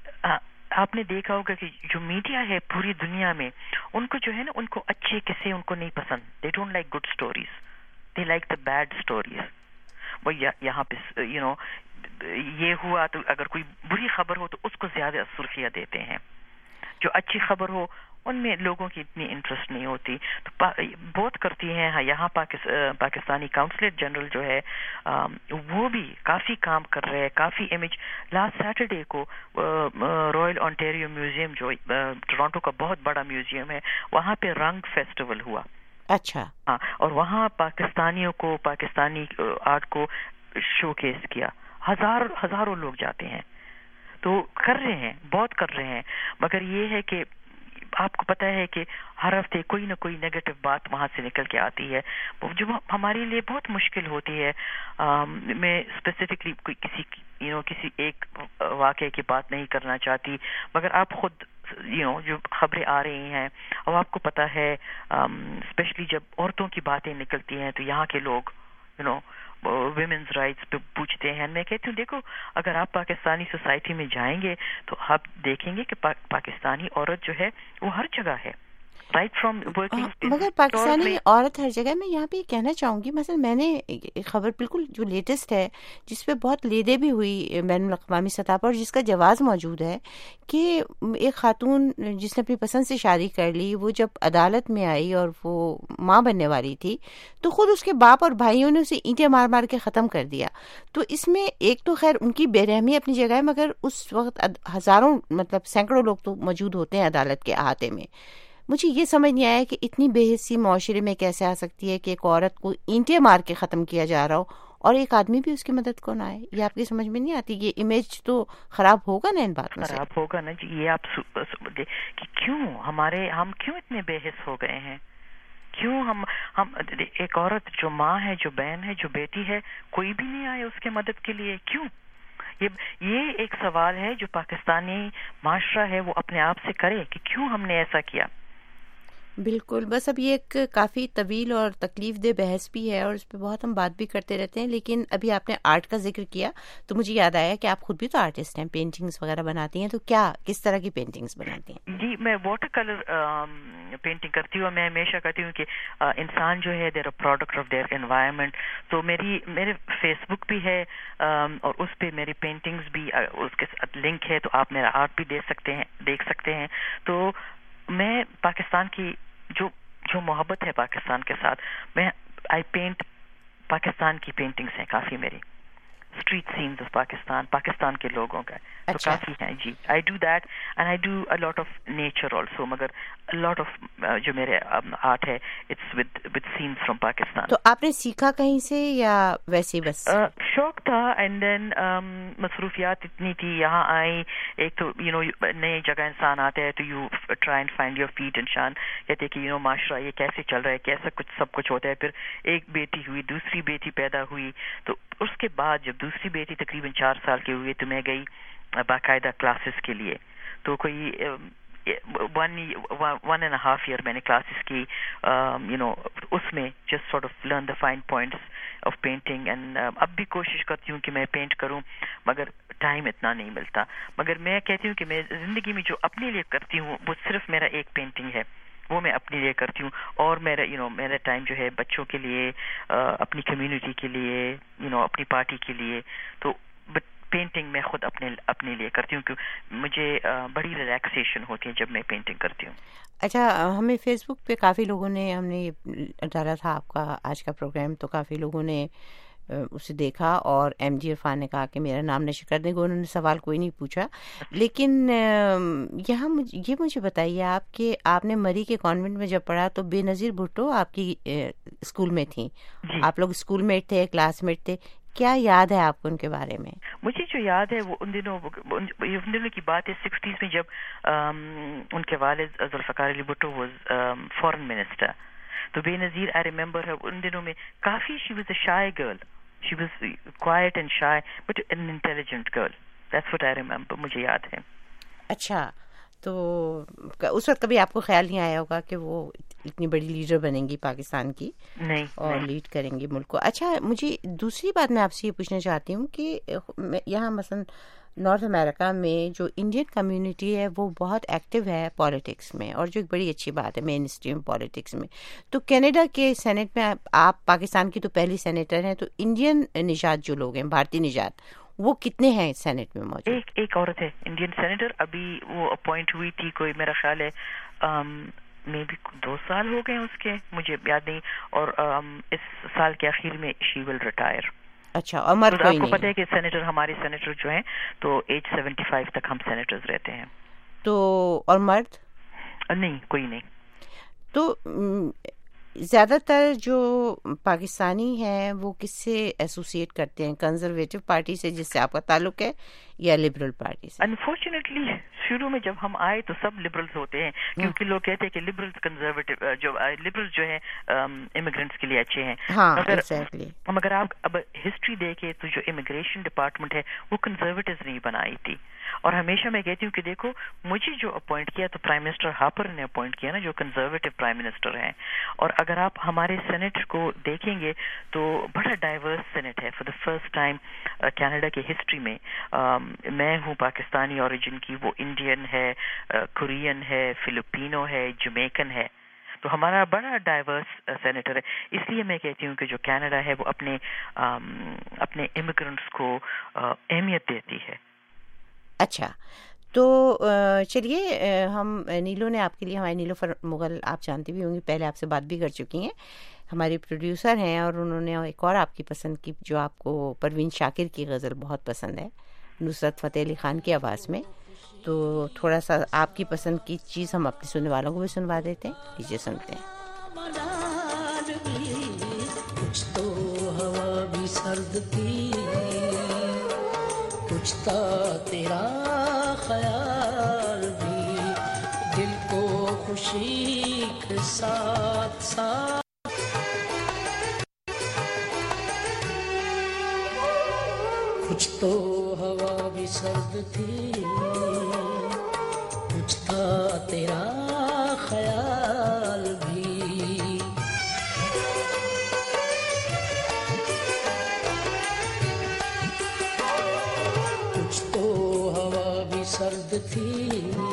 آپ نے دیکھا ہوگا کہ جو میڈیا ہے پوری دنیا میں, ان کو جو ہے نا ان کو اچھے قصے ان کو نہیں پسند. They don't like good stories, they like the bad stories. وہ یہاں پہ یو نو یہ ہوا تو اگر کوئی بری خبر ہو تو اس کو زیادہ سرخیاں دیتے ہیں. جو اچھی خبر ہو ان میں لوگوں کی اتنی انٹرسٹ نہیں ہوتی. تو بہت کرتی ہیں یہاں پاکستانی کاؤنسلیٹ جنرل جو ہے وہ بھی کافی کام کر رہے ہیں, کافی امیج. لاسٹ سیٹرڈے کو رائل آنٹیریو میوزیم جو ٹورانٹو کا بہت بڑا میوزیم ہے, وہاں پہ رنگ فیسٹیول ہوا. اچھا. ہاں, اور وہاں پاکستانیوں کو, پاکستانی آرٹ کو شو کیس کیا. ہزار ہزاروں لوگ جاتے ہیں. تو کر رہے ہیں, بہت کر رہے ہیں. مگر یہ ہے کہ آپ کو پتہ ہے کہ ہر ہفتے کوئی نہ کوئی نیگیٹو بات وہاں سے نکل کے آتی ہے جو ہمارے لیے بہت مشکل ہوتی ہے. میں اسپیسیفکلی کوئی کسی یو نو کسی ایک واقعے کی بات نہیں کرنا چاہتی, مگر آپ خود یو نو جو خبریں آ رہی ہیں, اور آپ کو پتہ ہے اسپیشلی جب عورتوں کی باتیں نکلتی ہیں تو یہاں کے لوگ یو نو ویمنز رائٹس پہ پوچھتے ہیں. میں کہتی ہوں دیکھو, اگر آپ پاکستانی سوسائٹی میں جائیں گے تو آپ دیکھیں گے کہ پاکستانی عورت جو ہے وہ ہر جگہ ہے, رائٹ فرام ورکنگ. مگر پاکستانی عورت ہر جگہ. میں یہاں پہ یہ کہنا چاہوں گی, مثلا میں نے خبر بالکل جو لیٹسٹ ہے جس پہ بہت لیدے بھی ہوئی بین الاقوامی سطح پر, جس کا جواز موجود ہے, کہ ایک خاتون جس نے اپنی پسند سے شادی کر لی, وہ جب عدالت میں آئی اور وہ ماں بننے والی تھی تو خود اس کے باپ اور بھائیوں نے اسے اینٹیں مار مار کے ختم کر دیا. تو اس میں ایک تو خیر ان کی بے رحمی اپنی جگہ ہے, مگر اس وقت ہزاروں مطلب سینکڑوں لوگ تو موجود ہوتے ہیں عدالت کے احاطے میں. مجھے یہ سمجھ نہیں آیا کہ اتنی بے حسی معاشرے میں کیسے آ سکتی ہے کہ ایک عورت کو اینٹیں مار کے ختم کیا جا رہا ہو اور ایک آدمی بھی اس کی مدد کو نہ آئے. یہ آپ کی سمجھ میں نہیں آتی. یہ امیج تو خراب ہوگا نا ان باتوں سے. خراب ہوگا نا جی. یہ آپ کہ کیوں ہمارے ہم کیوں اتنے بے حس ہو گئے ہیں, کیوں ہم ہم ایک عورت جو ماں ہے, جو بہن ہے, جو بیٹی ہے, کوئی بھی نہیں آئے اس کے مدد کے لیے, کیوں؟ یہ یہ ایک سوال ہے جو پاکستانی معاشرہ ہے وہ اپنے آپ سے کرے کہ کیوں ہم نے ایسا کیا. بالکل. بس اب یہ ایک کافی طویل اور تکلیف دہ بحث بھی ہے اور اس پہ بہت ہم بات بھی کرتے رہتے ہیں, لیکن ابھی آپ نے آرٹ کا ذکر کیا تو مجھے یاد آیا کہ آپ خود بھی تو آرٹسٹ ہیں, پینٹنگز وغیرہ بناتی ہیں. تو کیا کس طرح کی پینٹنگز بناتی ہیں؟ جی میں واٹر کلر پینٹنگ کرتی ہوں. میں ہمیشہ کہتی ہوں کہ انسان جو ہے they're a product of their environment. تو میری میرے فیس بک بھی ہے اور اس پہ میری پینٹنگز بھی اس کے ساتھ لنک ہے, تو آپ میرا آرٹ بھی دیکھ سکتے ہیں دیکھ سکتے ہیں تو میں پاکستان کی جو جو محبت ہے پاکستان کے ساتھ, میں آئی پینٹ پاکستان کی پینٹنگس ہیں کافی میری. street scenes of Pakistan, Pakistan کے لوگوں کا تو اچھا. کافی ہیں جی. I do that and I do a lot of nature also, مگر a lot of uh, جو میرے آرٹ ہے it's with with scenes from Pakistan. تو آپ نے سیکھا کہیں سے یا ویسے بس uh, شوق تھا اینڈ دین مصروفیات اتنی تھی یہاں آئی ایک تو یو نو نئے جگہ انسان آتے ہیں تو you try and find your fate and شان کہتے کہ یو نو معاشرہ یہ کیسے چل رہا ہے کیسا کچھ سب کچھ ہوتا ہے. پھر ایک بیٹی ہوئی دوسری بیٹی پیدا ہوئی تو اس کے بعد جب دوسری بیٹی تقریباً چار سال کی ہوئی تو میں گئی باقاعدہ کلاسز کے لیے. تو کوئی one one and half year میں نے کلاسز کی یو نو اس میں just sort of learn the fine points of painting and اب بھی کوشش کرتی ہوں کہ میں پینٹ کروں مگر ٹائم اتنا نہیں ملتا. مگر میں کہتی ہوں کہ میں زندگی میں جو اپنے لیے کرتی ہوں وہ صرف میرا ایک پینٹنگ ہے وہ میں اپنے لیے کرتی ہوں اور میرا یو نو میرا ٹائم جو ہے بچوں کے لیے اپنی کمیونٹی کے لیے یو نو اپنی پارٹی کے لیے تو پینٹنگ میں خود اپنے اپنے لیے کرتی ہوں کہ مجھے بڑی ریلیکسیشن ہوتی ہے جب میں پینٹنگ کرتی ہوں. اچھا ہمیں فیس بک پہ کافی لوگوں نے ہم نے ڈالا تھا آپ کا آج کا پروگرام تو کافی لوگوں نے اسے دیکھا اور ایم جی عرفان نے کہا کہ میرا نام نشر کر دیں گے. انہوں نے سوال کوئی نہیں پوچھا لیکن یہاں یہ مجھے بتائیے آپ کہ آپ نے مری کے کانوینٹ میں جب پڑھا تو بے نظیر بھٹو آپ کی اسکول میں تھیں جی. آپ لوگ اسکول میٹ تھے کلاس میٹ تھے کیا یاد ہے آپ کو ان کے بارے میں؟ مجھے جو یاد ہے وہ ان دنوں ان دنوں کی بات ہے سکسٹیز میں جب ان کے والد Zulfikar Ali Bhutto was foreign minister تو بے نظیر آئی ریمبر ان دنوں میں کافی she was a shy girl she was quiet and shy but an intelligent girl that's what I remember مجھے یاد ہے. اچھا تو اس وقت کبھی آپ کو خیال نہیں آیا ہوگا کہ وہ اتنی بڑی لیڈر بنیں گی پاکستان کی نہیں اور لیڈ کریں گی ملک کو. اچھا مجھے دوسری بات میں آپ سے یہ پوچھنا چاہتی ہوں کہ یہاں مثلا نارتھ امریکہ میں جو انڈین کمیونٹی ہے وہ بہت ایکٹیو ہے پالیٹکس میں اور جو ایک بڑی اچھی بات ہے مین اسٹریم پالیٹکس میں. تو کینیڈا کے سینٹ میں آپ پاکستان کی تو پہلی سینیٹر ہیں تو انڈین نژاد جو لوگ ہیں بھارتی نژاد وہ کتنے ہیں سینٹ میں موجود؟ ایک ایک عورت ہے انڈین سینیٹر ابھی وہ اپوائنٹ ہوئی تھی کوئی میرا خیال ہے میں بھی دو سال ہو گئے اس کے مجھے یاد نہیں اور اس سال کے آخر میں شی ول ریٹائر. اچھا اور مرد کوئی نہیں. آپ کو پتہ ہے کہ سینیٹر ہمارے سینیٹر جو ہیں تو ایج سیونٹی فائیو تک ہم سینیٹرز رہتے ہیں. تو اور مرد نہیں کوئی نہیں. تو زیادہ تر جو پاکستانی ہیں وہ کس سے ایسوسیٹ کرتے ہیں کنزرویٹو پارٹی سے جس سے آپ کا تعلق ہے یا لبرل پارٹی سے؟ انفارچونیٹلی شروع میں جب ہم آئے تو سب لبرلز ہوتے ہیں کیونکہ لوگ کہتے ہیں کہ لبرلز کنزرویٹو جو لبرلز جو ہیں امیگرینٹس کے لیے اچھے ہیں. ہاں مگر exactly. مگر آپ اب ہسٹری دیکھیں تو جو امیگریشن ڈپارٹمنٹ ہے وہ کنزرویٹوز نہیں بنائی تھی اور ہمیشہ میں کہتی ہوں کہ دیکھو مجھے جو اپوائنٹ کیا تو پرائم منسٹر ہارپر نے اپوائنٹ کیا نا جو کنزرویٹو پرائم منسٹر ہیں. اور اگر آپ ہمارے سینٹ کو دیکھیں گے تو بڑا ڈائیورس سینٹ ہے for the first time Canada کی ہسٹری میں. میں ہوں پاکستانی اوریجن کی وہ انڈین ہے کورین ہے فلپینو ہے جمیکن ہے تو ہمارا بڑا ڈائیورس سینیٹر ہے. اس لیے میں کہتی ہوں کہ جو کینیڈا ہے وہ اپنے اپنے امیگرینٹس کو اہمیت دیتی ہے. اچھا تو چلیے ہم نیلو نے آپ کے لیے ہماری نیلوفر مغل آپ جانتی بھی ہوں گی پہلے آپ سے بات بھی کر چکی ہیں ہماری پروڈیوسر ہیں اور انہوں نے ایک اور آپ کی پسند کی جو آپ کو پروین شاکر کی غزل بہت پسند ہے نصرت فتح علی خان کی آواز میں تو تھوڑا سا آپ کی پسند کی چیز ہم اپنے سننے والوں کو بھی سنوا دیتے ہیں. لیجیے سنتے ہیں. کچھ تو ہوا بھی سرد تھی کچھ تھا تیرا خیال بھی دل کو خوشی کے ساتھ ساتھ کچھ تو ہوا بھی سرد تھی کچھ تھا تیرا خیال بھی کچھ تو ہوا بھی سرد تھی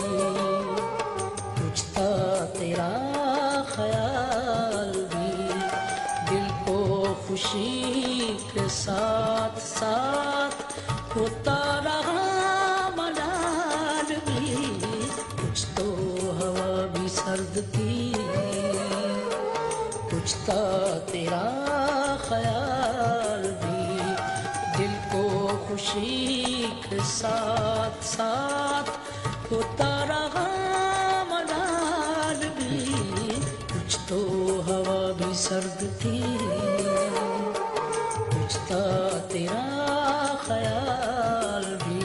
کچھ تھا تیرا خیال بھی دل کو خوشی کے ساتھ ساتھ ہوتا رہا ملال بھی کچھ تو ہوا بھی سرد تھی کچھ تھا تیرا خیال بھی دل کو خوشی کے ساتھ ساتھ ہوتا رہا ملال بھی کچھ تو ہوا بھی سرد تھی کچھ تھا تیرا خیال بھی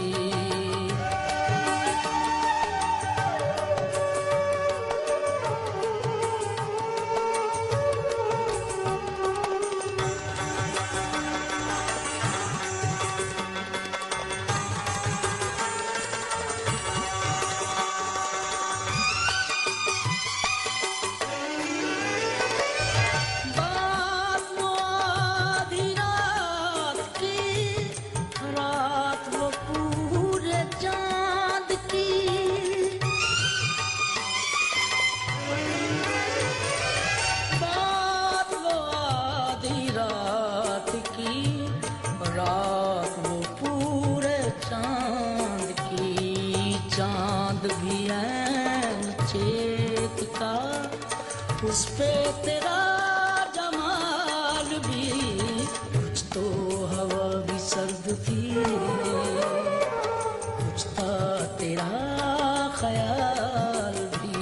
اس پہ تیرا جمال بھی کچھ تو ہوا بھی سرد تھی کچھ تھا تیرا خیال بھی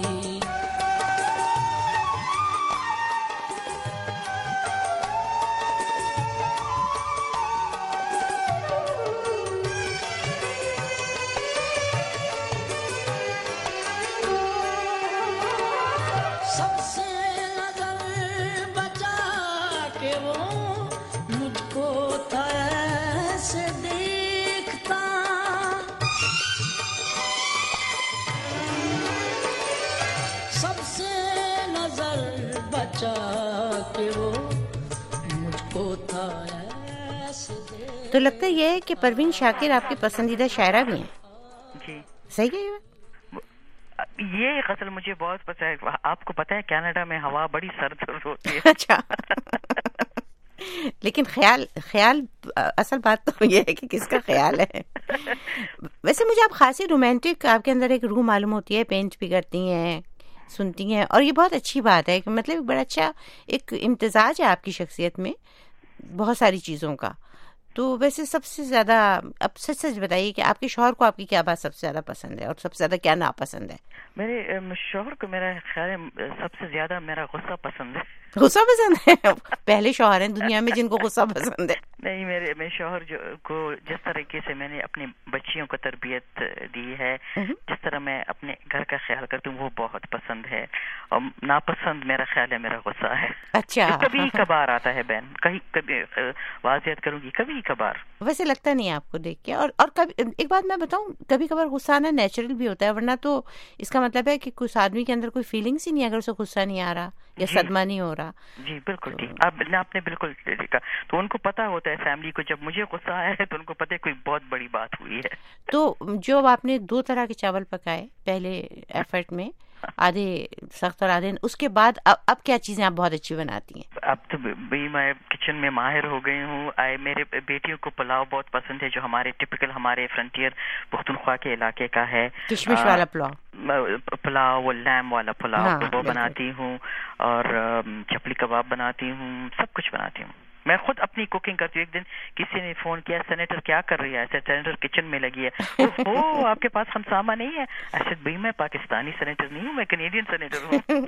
سب سے نظر بچا کے وہ مجھ کو تھا ایسے دیکھتا سب سے نظر بچا کے وہ مجھ کو تھا ایسے دیکھتا. تو لگتا یہ ہے کہ پروین شاکر آپ کی پسندیدہ شاعرہ بھی ہیں. جی صحیح ہے یہ یہ غزل مجھے بہت پسند ہے. آپ کو پتہ ہے کینیڈا میں ہوا بڑی سرد ہوتی ہے. اچھا لیکن خیال خیال اصل بات تو یہ ہے کہ کس کا خیال ہے. ویسے مجھے آپ خاصی رومانٹک آپ کے اندر ایک روح معلوم ہوتی ہے, پینٹ بھی کرتی ہیں, سنتی ہیں, اور یہ بہت اچھی بات ہے کہ مطلب بڑا اچھا ایک امتزاج ہے آپ کی شخصیت میں بہت ساری چیزوں کا. تو ویسے سب سے زیادہ اب سچ سچ بتائیے کہ آپ کے شوہر کو آپ کی کیا بات سب سے زیادہ پسند ہے اور سب سے زیادہ کیا ناپسند ہے؟ میرے شوہر کو میرا خیال ہے سب سے زیادہ میرا غصہ پسند ہے. غصہ پسند ہے؟ پہلے شوہر ہیں دنیا میں جن کو غصہ پسند ہے. نہیں, میرے میرے شوہر جو کو جس طریقے سے میں نے اپنی بچیوں کو تربیت دی ہے, جس طرح میں اپنے گھر کا خیال کرتی ہوں, وہ بہت پسند ہے. اور ناپسند میرا خیال ہے میرا غصہ ہے. اچھا, کبھی کبھار آتا ہے بہن, کہیں کبھی واضح کروں گی, کبھی کبھار. ویسے لگتا نہیں آپ کو دیکھ کے. اور اور کبھی ایک بات میں بتاؤں, کبھی کبھار غصہ آنا نیچرل بھی ہوتا ہے, ورنہ تو اس کا مطلب ہے کہ کچھ آدمی کے اندر کوئی فیلنگس ہی نہیں, اگر اسے غصہ نہیں آ رہا یا صدمہ نہیں ہو رہا. جی بالکل ٹھیک, آپ آپ نے بالکل دیکھا. تو ان کو پتا ہوتا ہے فیملی کو, جب مجھے غصہ آیا ہے تو ان کو پتا ہے کوئی بہت بڑی بات ہوئی ہے. تو جو آپ نے دو طرح کے چاول پکائے پہلے ایفرٹ میں, آدھے سخت اور آدھے, اس کے بعد اب اب کیا چیزیں آپ بہت اچھی بناتی ہیں؟ اب تو بھی میں کچن میں ماہر ہو گئی ہوں. آئے میرے بیٹیوں کو پلاؤ بہت پسند ہے, جو ہمارے ٹپکل ہمارے فرنٹیئر پختونخوا کے علاقے کا ہے, کشمش والا پلاؤ. پلاؤ لیم والا پلاؤ وہ بناتی ہوں, اور چپلی کباب بناتی ہوں, سب کچھ بناتی ہوں. میں خود اپنی کوکنگ کرتی ہوں. ایک دن کسی نے فون کیا, سینیٹر کیا کر رہی ہے؟ ایسے سینیٹر کچن میں لگی ہے. وہ آپ کے پاس خمسامہ نہیں ہے؟ ایسے بھائی میں پاکستانی سینیٹر نہیں ہوں, میں کینیڈین سینیٹر ہوں.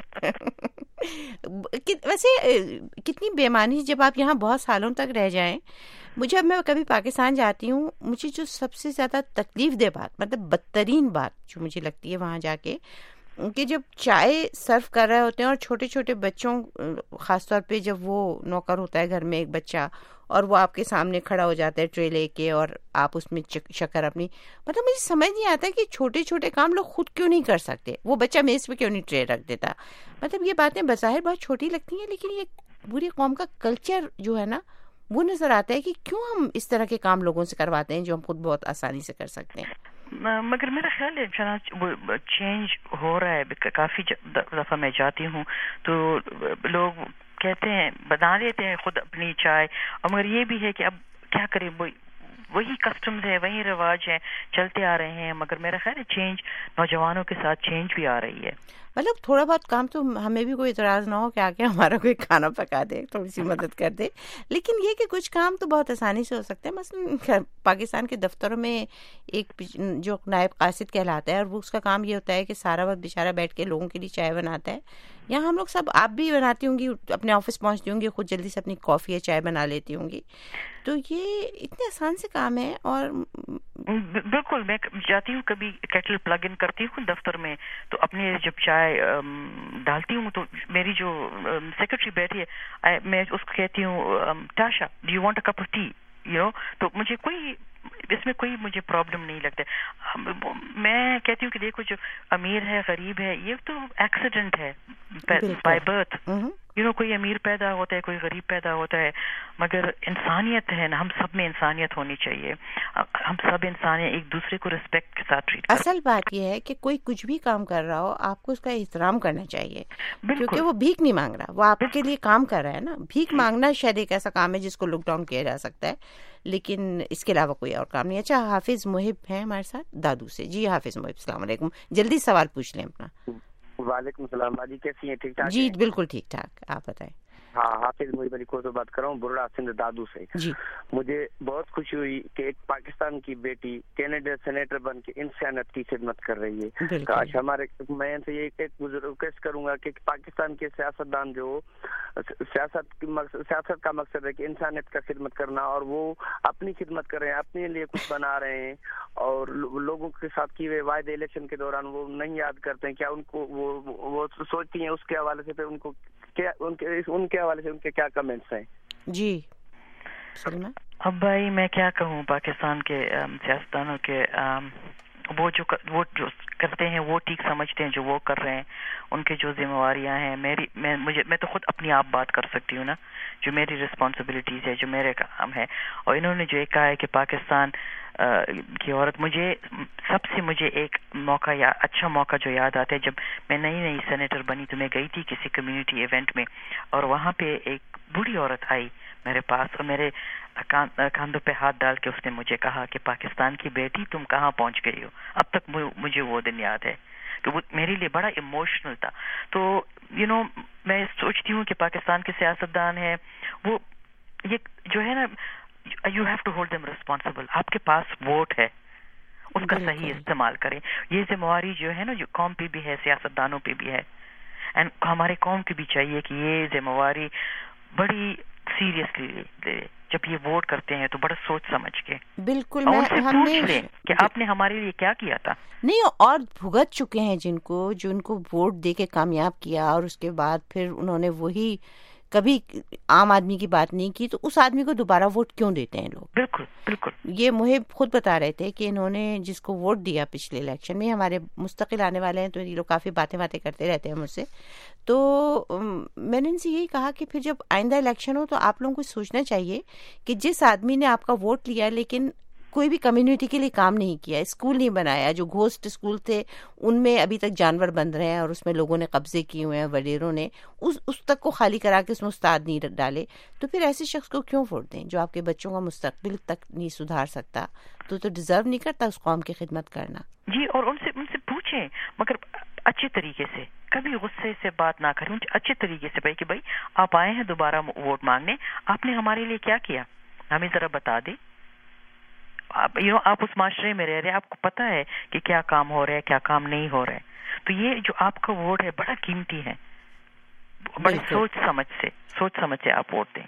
ویسے کتنی بے معنی, جب آپ یہاں بہت سالوں تک رہ جائیں. مجھے اب میں کبھی پاکستان جاتی ہوں, مجھے جو سب سے زیادہ تکلیف دہ بات, مطلب بدترین بات جو مجھے لگتی ہے وہاں جا کے, کہ جب چائے سرو کر رہے ہوتے ہیں اور چھوٹے چھوٹے بچوں, خاص طور پہ جب وہ نوکر ہوتا ہے گھر میں ایک بچہ, اور وہ آپ کے سامنے کھڑا ہو جاتا ہے ٹرے لے کے, اور آپ اس میں شکر اپنی, مطلب مجھے سمجھ نہیں آتا کہ چھوٹے چھوٹے کام لوگ خود کیوں نہیں کر سکتے. وہ بچہ میز پہ کیوں نہیں ٹرے رکھ دیتا؟ مطلب یہ باتیں بظاہر بہت چھوٹی لگتی ہیں, لیکن یہ پوری قوم کا کلچر جو ہے نا, وہ نظر آتا ہے کہ کیوں ہم اس طرح کے کام لوگوں سے کرواتے ہیں جو ہم خود بہت آسانی سے کر سکتے ہیں. مگر میرا خیال ہے وہ چینج ہو رہا ہے. کافی دفعہ میں جاتی ہوں تو لوگ کہتے ہیں, بنا لیتے ہیں خود اپنی چائے, اور مگر یہ بھی ہے کہ اب کیا کریں, وہی کسٹمز ہیں, وہی رواج ہیں, چلتے آ رہے ہیں. مگر میرا خیال ہے چینج نوجوانوں کے ساتھ چینج بھی آ رہی ہے. مطلب تھوڑا بہت کام تو ہمیں بھی کوئی اعتراض نہ ہو کہ آ کے ہمارا کوئی کھانا پکا دے, تھوڑی سی مدد کر دے, لیکن یہ کہ کچھ کام تو بہت آسانی سے ہو سکتے ہیں. مثلا پاکستان کے دفتروں میں ایک جو نائب قاصد کہلاتا ہے, اور وہ اس کا کام یہ ہوتا ہے کہ سارا وقت بیچارہ بیٹھ کے لوگوں کے لیے چائے بناتا ہے. یہاں ہم لوگ سب, آپ بھی بناتی ہوں گی, اپنے آفس پہنچتی ہوں گی, خود جلدی سے اپنی کافی یا چائے بنا لیتی ہوں گی. تو یہ اتنے آسان سے کام ہے. اور بالکل, میں جاتی ہوں کبھی کیٹل پلگ ان کرتی ہوں دفتر میں, تو اپنے جب چائے ڈالتی ہوں تو میری جو سیکرٹری بیٹھی ہے, میں اس کو کہتی ہوں Tasha do you want a cup of tea, you know, تو مجھے کوئی اس میں کوئی مجھے پرابلم نہیں لگتا. میں کہتی ہوں کہ دیکھو جو امیر ہے غریب ہے یہ تو ایکسیڈنٹ ہے بائی برتھ, یو نو, کوئی امیر پیدا ہوتا ہے کوئی غریب پیدا ہوتا ہے, مگر انسانیت ہے نا, ہم سب میں انسانیت ہونی چاہیے, ہم سب انسان ہیں, ایک دوسرے کو رسپیکٹ کے ساتھ ٹریٹ. اصل بات یہ ہے کہ کوئی کچھ بھی کام کر رہا ہو آپ کو اس کا احترام کرنا چاہیے, کیونکہ وہ بھیک نہیں مانگ رہا, وہ آپ کے لیے کام کر رہا ہے نا. بھیک مانگنا شاید ایک ایسا کام ہے جس کو لک ڈاؤن کیا جا سکتا ہے, لیکن اس کے علاوہ کوئی اور کام نہیں. اچھا, حافظ محب ہیں ہمارے ساتھ دادو سے. جی حافظ محب, السلام علیکم, جلدی سوال پوچھ لیں اپنا. وعلیکم السلام باجی, کیسی ہیں؟ ٹھیک ٹھاک؟ جی بالکل ٹھیک ٹھاک, آپ بتائیں. ہاں, حافظ محب علی کو تو بات کر رہا ہوں, برڑا سندھ دادو سے. جی, مجھے بہت خوشی ہوئی کہ ایک پاکستان کی بیٹی کینیڈا سینیٹر بن کے انسانیت کی خدمت کر رہی ہے. کاش ہمارے, میں ان سے یہ ریکویسٹ کروں گا کہ پاکستان کے سیاستدان جو سیاست سیاست کا مقصد ہے کہ انسانیت کا خدمت کرنا, اور وہ اپنی خدمت کر رہے ہیں, اپنے لیے کچھ بنا رہے ہیں, اور لوگوں کے ساتھ کیے ہوئے وعدے الیکشن کے دوران وہ نہیں یاد کرتے ہیں, کیا ان کو وہ وہ سوچتی ہیں اس کے حوالے سے, پھر ان کو کیا ان کے ان کے حوالے سے ان کے کیا کمنٹس ہیں؟ جی سلمہ. اب بھائی میں کیا کہوں, پاکستان کے سیاستدانوں کے وہ جو وہ جو کرتے ہیں وہ ٹھیک سمجھتے ہیں جو وہ کر رہے ہیں, ان کے جو ذمہ داریاں ہیں. میری میں مجھے میں تو خود اپنی آپ بات کر سکتی ہوں نا, جو میری رسپانسبلٹیز ہے, جو میرے کام ہے. اور انہوں نے جو ایک کہا ہے کہ پاکستان کی عورت, مجھے سب سے مجھے ایک موقع یا اچھا موقع جو یاد آتا ہے, جب میں نئی نئی سینیٹر بنی تو میں گئی تھی کسی کمیونٹی ایونٹ میں, اور وہاں پہ ایک بوڑھی عورت آئی میرے پاس, اور میرے کاندھوں پہ ہاتھ ڈال کے اس نے مجھے کہا کہ پاکستان کی بیٹی تم کہاں پہنچ گئی ہو. اب تک مجھے وہ دن یاد ہے, تو وہ میرے لیے بڑا ایموشنل تھا. تو یو نو میں سوچتی ہوں کہ پاکستان کے سیاستدان ہیں وہ یہ جو ہے نا, you have to hold them responsible. آپ کے پاس ووٹ ہے, اس کا صحیح استعمال کریں. یہ ذمہ داری جو ہے نا, جو قوم پہ بھی ہے, سیاستدانوں پہ بھی ہے, اینڈ ہمارے قوم کی بھی چاہیے کہ یہ ذمہ داری بڑی سیریسلی لے. جب یہ ووٹ کرتے ہیں تو بڑا سوچ سمجھ کے بالکل ان سے پوچھ لیں کہ آپ نے ہمارے لیے کیا کیا تھا. نہیں, اور بھگت چکے ہیں جن کو جو ان کو ووٹ دے کے کامیاب کیا, اور اس کے بعد پھر انہوں نے وہی کبھی عام آدمی کی بات نہیں کی, تو اس آدمی کو دوبارہ ووٹ کیوں دیتے ہیں لوگ؟ بالکل بالکل. یہ محب خود بتا رہے تھے کہ انہوں نے جس کو ووٹ دیا پچھلے الیکشن میں, ہمارے مستقل آنے والے ہیں تو یہ لوگ کافی باتیں باتیں کرتے رہتے ہیں مجھ سے, تو میں نے ان سے یہی کہا کہ پھر جب آئندہ الیکشن ہو تو آپ لوگوں کو سوچنا چاہیے کہ جس آدمی نے آپ کا ووٹ لیا لیکن کوئی بھی کمیونٹی کے لیے کام نہیں کیا, اسکول نہیں بنایا, جو گھوسٹ اسکول تھے ان میں ابھی تک جانور بند رہے ہیں اور اس میں لوگوں نے قبضے کیے ہوئے ہیں, وڈیروں نے اس اس تک کو خالی کرا کے اس میں استاد نہیں ڈالے, تو پھر ایسے شخص کو کیوں ووٹ دیں جو آپ کے بچوں کا مستقبل تک نہیں سدھار سکتا؟ تو تو ڈیزرو نہیں کرتا اس قوم کی خدمت کرنا. جی, اور ان سے ان سے پوچھیں, مگر اچھے طریقے سے, کبھی غصے سے بات نہ کریں, اچھے طریقے سے بھائی کہ بھائی آپ آئے ہیں دوبارہ ووٹ مانگنے, آپ نے ہمارے لیے کیا کیا, ہمیں ذرا بتا دیں. آپ یو نو آپ اس معاشرے میں رہ رہے ہیں, آپ کو پتا ہے کہ کیا کام ہو رہا ہے کیا کام نہیں ہو رہا ہے, تو یہ جو آپ کا ووٹ ہے بڑا قیمتی ہے, بڑی سوچ سمجھ سے سوچ سمجھ سے آپ ووٹ دیں.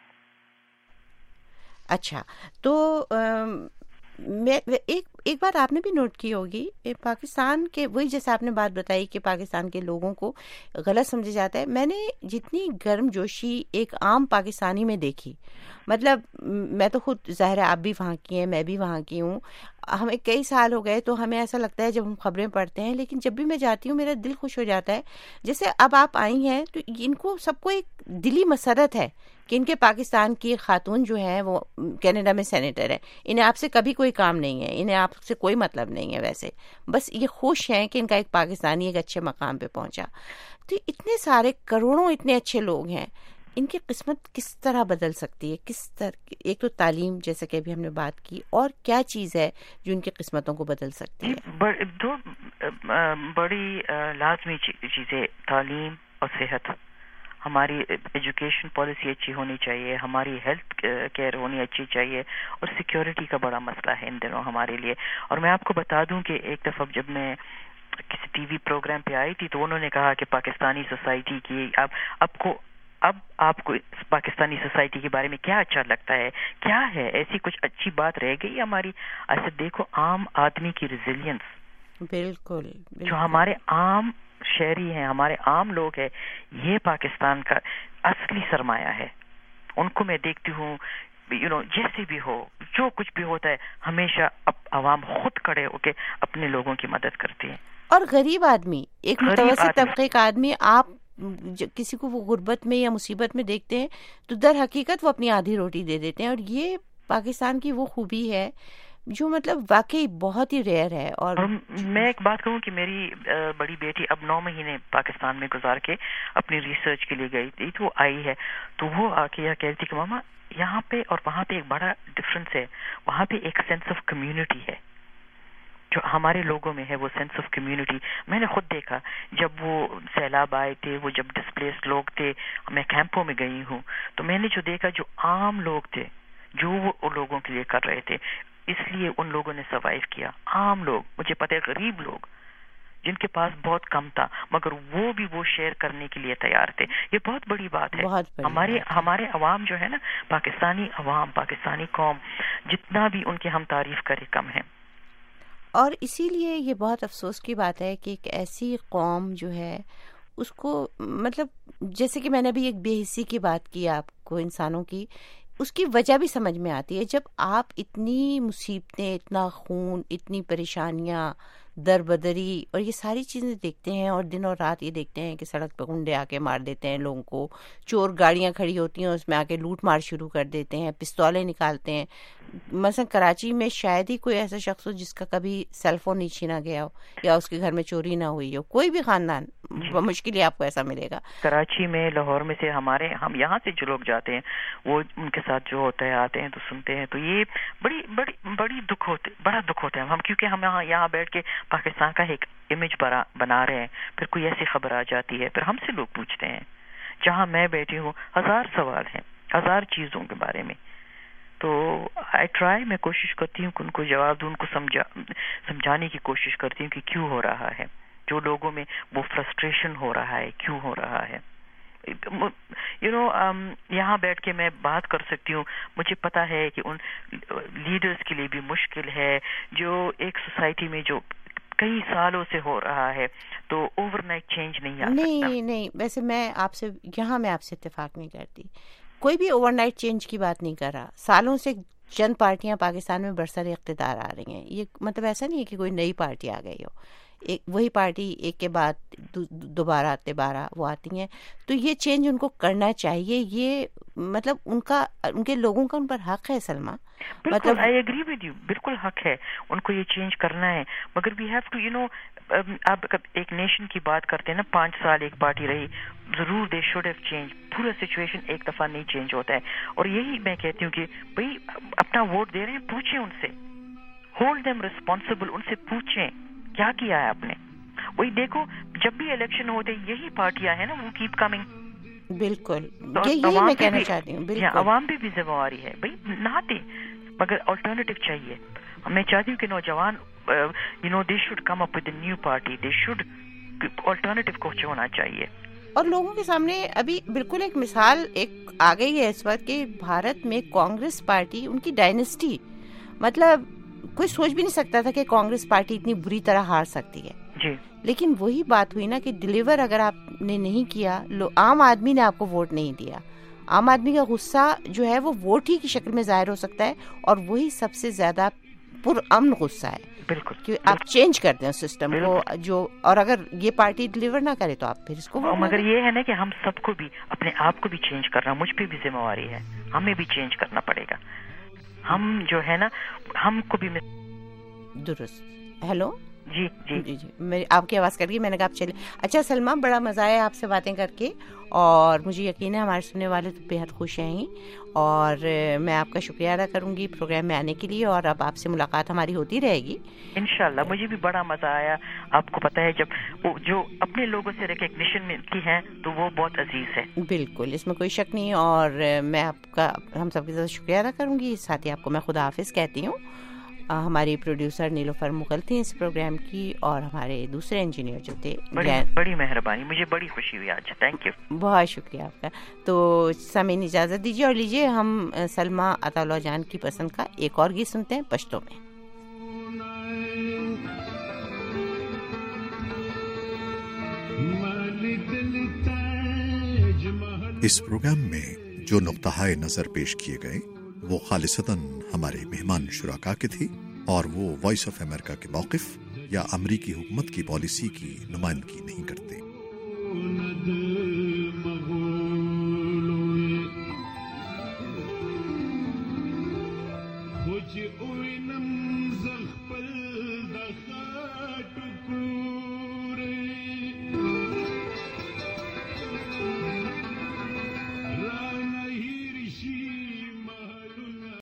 اچھا, تو میں ایک ایک بات آپ نے بھی نوٹ کی ہوگی, پاکستان کے وہی جیسے آپ نے بات بتائی کہ پاکستان کے لوگوں کو غلط سمجھا جاتا ہے. میں نے جتنی گرم جوشی ایک عام پاکستانی میں دیکھی, مطلب میں تو خود ظاہر ہے آپ بھی وہاں کی ہیں, میں بھی وہاں کی ہوں, ہمیں کئی سال ہو گئے, تو ہمیں ایسا لگتا ہے جب ہم خبریں پڑھتے ہیں, لیکن جب بھی میں جاتی ہوں میرا دل خوش ہو جاتا ہے. جیسے اب آپ آئی ہیں تو ان کو سب کو ایک دلی مسرت ہے کہ ان کے پاکستان کی خاتون جو ہیں وہ کینیڈا میں سینیٹر ہے, انہیں آپ سے کبھی کوئی کام نہیں ہے, انہیں آپ سے کوئی مطلب نہیں ہے ویسے, بس یہ خوش ہیں کہ ان کا ایک پاکستانی ایک اچھے مقام پہ پہنچا. تو اتنے سارے کروڑوں اتنے اچھے لوگ ہیں, ان کی قسمت کس طرح بدل سکتی ہے؟ کس طرح, ایک تو تعلیم جیسے کہ ابھی ہم نے بات کی, اور کیا چیز ہے جو ان کی قسمتوں کو بدل سکتی ہے؟ دو بڑی لازمی چیزیں تعلیم اور صحت. ہماری ایجوکیشن پالیسی اچھی ہونی چاہیے, ہماری ہیلتھ کیئر ہونی اچھی چاہیے, اور سیکیورٹی کا بڑا مسئلہ ہے ان دنوں ہمارے لیے. اور میں آپ کو بتا دوں کہ ایک دفعہ جب میں کسی ٹی وی پروگرام پہ آئی تھی تو انہوں نے کہا کہ پاکستانی سوسائٹی کی اب اب کو اب آپ کو پاکستانی سوسائٹی کے بارے میں کیا اچھا لگتا ہے, کیا ہے ایسی کچھ اچھی بات رہ گئی ہماری؟ ایسے دیکھو عام آدمی کی ریزیلینس, بالکل جو ہمارے عام شہری ہیں, ہمارے عام لوگ ہیں, یہ پاکستان کا اصلی سرمایہ ہے. ان کو میں دیکھتی ہوں یو نو جیسے بھی ہو, جو کچھ بھی ہوتا ہے, ہمیشہ عوام خود کھڑے ہو کے اپنے لوگوں کی مدد کرتی ہے. اور غریب آدمی, ایک متوسط طبقے کا آدمی, آپ کسی کو وہ غربت میں یا مصیبت میں دیکھتے ہیں تو در حقیقت وہ اپنی آدھی روٹی دے دیتے ہیں. اور یہ پاکستان کی وہ خوبی ہے جو مطلب واقعی بہت ہی ریئر ہے. اور میں ایک بات کہوں کہ میری بڑی بیٹی اب نو مہینے پاکستان میں گزار کے اپنی ریسرچ کے لیے گئی تھی, تو وہ آئی ہے تو وہ آ کے یہ کہتی کہ ماما یہاں پہ اور وہاں پہ ایک بڑا ڈفرینس ہے. وہاں پہ ایک سینس آف کمیونٹی ہے جو ہمارے لوگوں میں ہے, وہ سینس آف کمیونٹی. میں نے خود دیکھا جب وہ سیلاب آئے تھے, وہ جب ڈسپلیس لوگ تھے, میں کیمپوں میں گئی ہوں تو میں نے جو دیکھا جو عام لوگ تھے جو وہ لوگوں کے لیے کر رہے تھے, اس لیے ان لوگوں نے سروائیو کیا. عام لوگ, مجھے پتہ ہے غریب لوگ جن کے پاس بہت کم تھا مگر وہ بھی وہ شیئر کرنے کے لیے تیار تھے. یہ بہت بڑی بات ہے. ہمارے ہمارے عوام جو ہے نا, پاکستانی عوام, پاکستانی قوم, جتنا بھی ان کی ہم تعریف کریں کم ہے. اور اسی لیے یہ بہت افسوس کی بات ہے کہ ایک ایسی قوم جو ہے اس کو مطلب جیسے کہ میں نے ابھی ایک بے حسی کی بات کی آپ کو انسانوں کی, اس کی وجہ بھی سمجھ میں آتی ہے. جب آپ اتنی مصیبتیں, اتنا خون, اتنی پریشانیاں, در بدری اور یہ ساری چیزیں دیکھتے ہیں, اور دن اور رات یہ دیکھتے ہیں کہ سڑک پہ گنڈے آ کے مار دیتے ہیں لوگوں کو, چور گاڑیاں کھڑی ہوتی ہیں اس میں آ کے لوٹ مار شروع کر دیتے ہیں, پستولیں نکالتے ہیں. مثلا کراچی میں شاید ہی کوئی ایسا شخص ہو جس کا کبھی سیل فون نہیں چھینا گیا ہو یا اس کے گھر میں چوری نہ ہوئی ہو. کوئی بھی خاندان مشکل ہی آپ کو ایسا ملے گا. کراچی میں, لاہور میں سے ہمارے ہم یہاں سے جو لوگ جاتے ہیں وہ ان کے ساتھ جو ہوتا ہے آتے ہیں تو سنتے ہیں, تو یہ بڑی بڑی بڑی دکھ ہوتے بڑا دکھ ہوتا ہے ہم, کیونکہ ہم یہاں یہاں بیٹھ کے پاکستان کا ایک امیج بنا رہے ہیں, پھر کوئی ایسی خبر آ جاتی ہے, پھر ہم سے لوگ پوچھتے ہیں. جہاں میں بیٹھی ہوں ہزار سوال ہیں, ہزار چیزوں کے بارے میں. تو آئی ٹرائی, میں کوشش کرتی ہوں کہ ان کو جواب دوں, ان کو سمجھا سمجھانے کی کوشش کرتی ہوں کہ کیوں ہو رہا ہے, جو لوگوں میں وہ فرسٹریشن ہو رہا ہے, کیوں ہو رہا ہے. یو نو یہاں بیٹھ کے میں بات کر سکتی ہوں, مجھے پتا ہے کہ ان لیڈرز کے لیے بھی مشکل ہے جو ایک سوسائٹی میں جو کئی سالوں سے ہو رہا ہے, تو اوور نائٹ چینج نہیں آ سکتا. نہیں نہیں, ویسے میں آپ سے یہاں میں آپ سے اتفاق نہیں کرتی. کوئی بھی اوور نائٹ چینج کی بات نہیں کر رہا. سالوں سے چند پارٹیاں پاکستان میں برسر اقتدار آ رہی ہیں. یہ مطلب ایسا نہیں ہے کہ کوئی نئی پارٹی آ گئی ہو, ایک وہی پارٹی ایک کے بعد دوبارہ تبارہ وہ آتی ہیں. تو یہ چینج ان کو کرنا چاہیے. یہ مطلب ان کا ان کے لوگوں کا ان پر حق ہے. سلمہ, مطلب آئی ایگری ود یو, بالکل حق ہے ان کو یہ چینج کرنا ہے, مگر we have to you know, آپ ایک نیشن کی بات کرتے ہیں نا, پانچ سال ایک پارٹی رہی, ضرور دے شوڈ ہیو چینج. پورا سچویشن ایک دفعہ نہیں چینج ہوتا ہے. اور یہی میں کہتی ہوں کہ بھائی اپنا ووٹ دے رہے ہیں, پوچھیں ان سے, ہولڈ دیم ریسپانسبل, ان سے پوچھیں کیا کیا ہے آپ نے. وہی دیکھو جب بھی الیکشن ہوتے یہی پارٹیاں ہیں نا, وہ کیپ کمنگ. بالکل, یہی میں کہنا چاہتی ہوں. بالکل, عوام پہ بھی ذمہ داری ہے بھائی, نہ دیں مگر آلٹرنیٹو چاہیے. میں چاہتی ہوں کہ نوجوان you know they should come up with a new party, they should alternative کچھ ہونا چاہیے. اور لوگوں کے سامنے ابھی بالکل ایک مثال ایک آ گئی ہے اس وقت کہ بھارت میں کانگریس پارٹی, ان کی ڈائنیسٹی, مطلب کوئی سوچ بھی نہیں سکتا تھا کہ کانگریس پارٹی اتنی بری طرح ہار سکتی ہے. جی, لیکن وہی بات ہوئی نا کہ ڈلیور اگر آپ نے نہیں کیا, عام آدمی نے آپ کو ووٹ نہیں دیا. عام آدمی کا غصہ جو ہے وہ ووٹ ہی کی شکل میں ظاہر ہو سکتا ہے, اور وہی سب سے زیادہ پرامن غصہ ہے. بالکل, کہ آپ چینج کر دیں سسٹم کو جو, اور اگر یہ پارٹی ڈلیور نہ کرے تو آپ پھر اس کو. مگر یہ ہے نا کہ ہم سب کو بھی اپنے آپ کو بھی چینج کرنا, مجھ پہ بھی ذمہ داری ہے, ہمیں بھی چینج کرنا پڑے گا. ہم جو ہے نا, ہم کو بھی درست. ہیلو جی جی جی جی میری آپ کی آواز کٹ گئی, میں نے کہا آپ چلے. اچھا سلمہ, بڑا مزہ آیا آپ سے باتیں کر کے, اور مجھے یقین ہے ہمارے سننے والے تو بے حد خوش ہیں, اور میں آپ کا شکریہ ادا کروں گی پروگرام میں آنے کے لیے, اور اب آپ سے ملاقات ہماری ہوتی رہے گی انشاءاللہ. مجھے بھی بڑا مزہ آیا. آپ کو پتہ ہے جب وہ جو اپنے لوگوں سے ریکگنیشن ملتی ہے تو وہ بہت عزیز ہے. بالکل, اس میں کوئی شک نہیں, اور میں آپ کا ہم سب کے ساتھ شکریہ ادا کروں گی. ساتھ ہی آپ کو میں خدا حافظ کہتی ہوں. ہماری پروڈیوسر نیلوفر مغل تھیں اس پروگرام کی, اور ہمارے دوسرے انجینئر جو تھے. بڑی بڑی مہربانی, مجھے بڑی خوشی ہوئی آج. تھینک یو, بہت شکریہ آپ کا. تو سامعین اجازت دیجیے, اور لیجیے ہم سلمہ عطا اللہ جان کی پسند کا ایک اور گیت سنتے ہیں پشتو میں. اس پروگرام میں جو نقطہ نظر پیش کیے گئے وہ خالصتاً ہمارے مہمان شرکا کے تھے, اور وہ وائس آف امریکہ کے موقف یا امریکی حکومت کی پالیسی کی نمائندگی نہیں کرتے. کچھ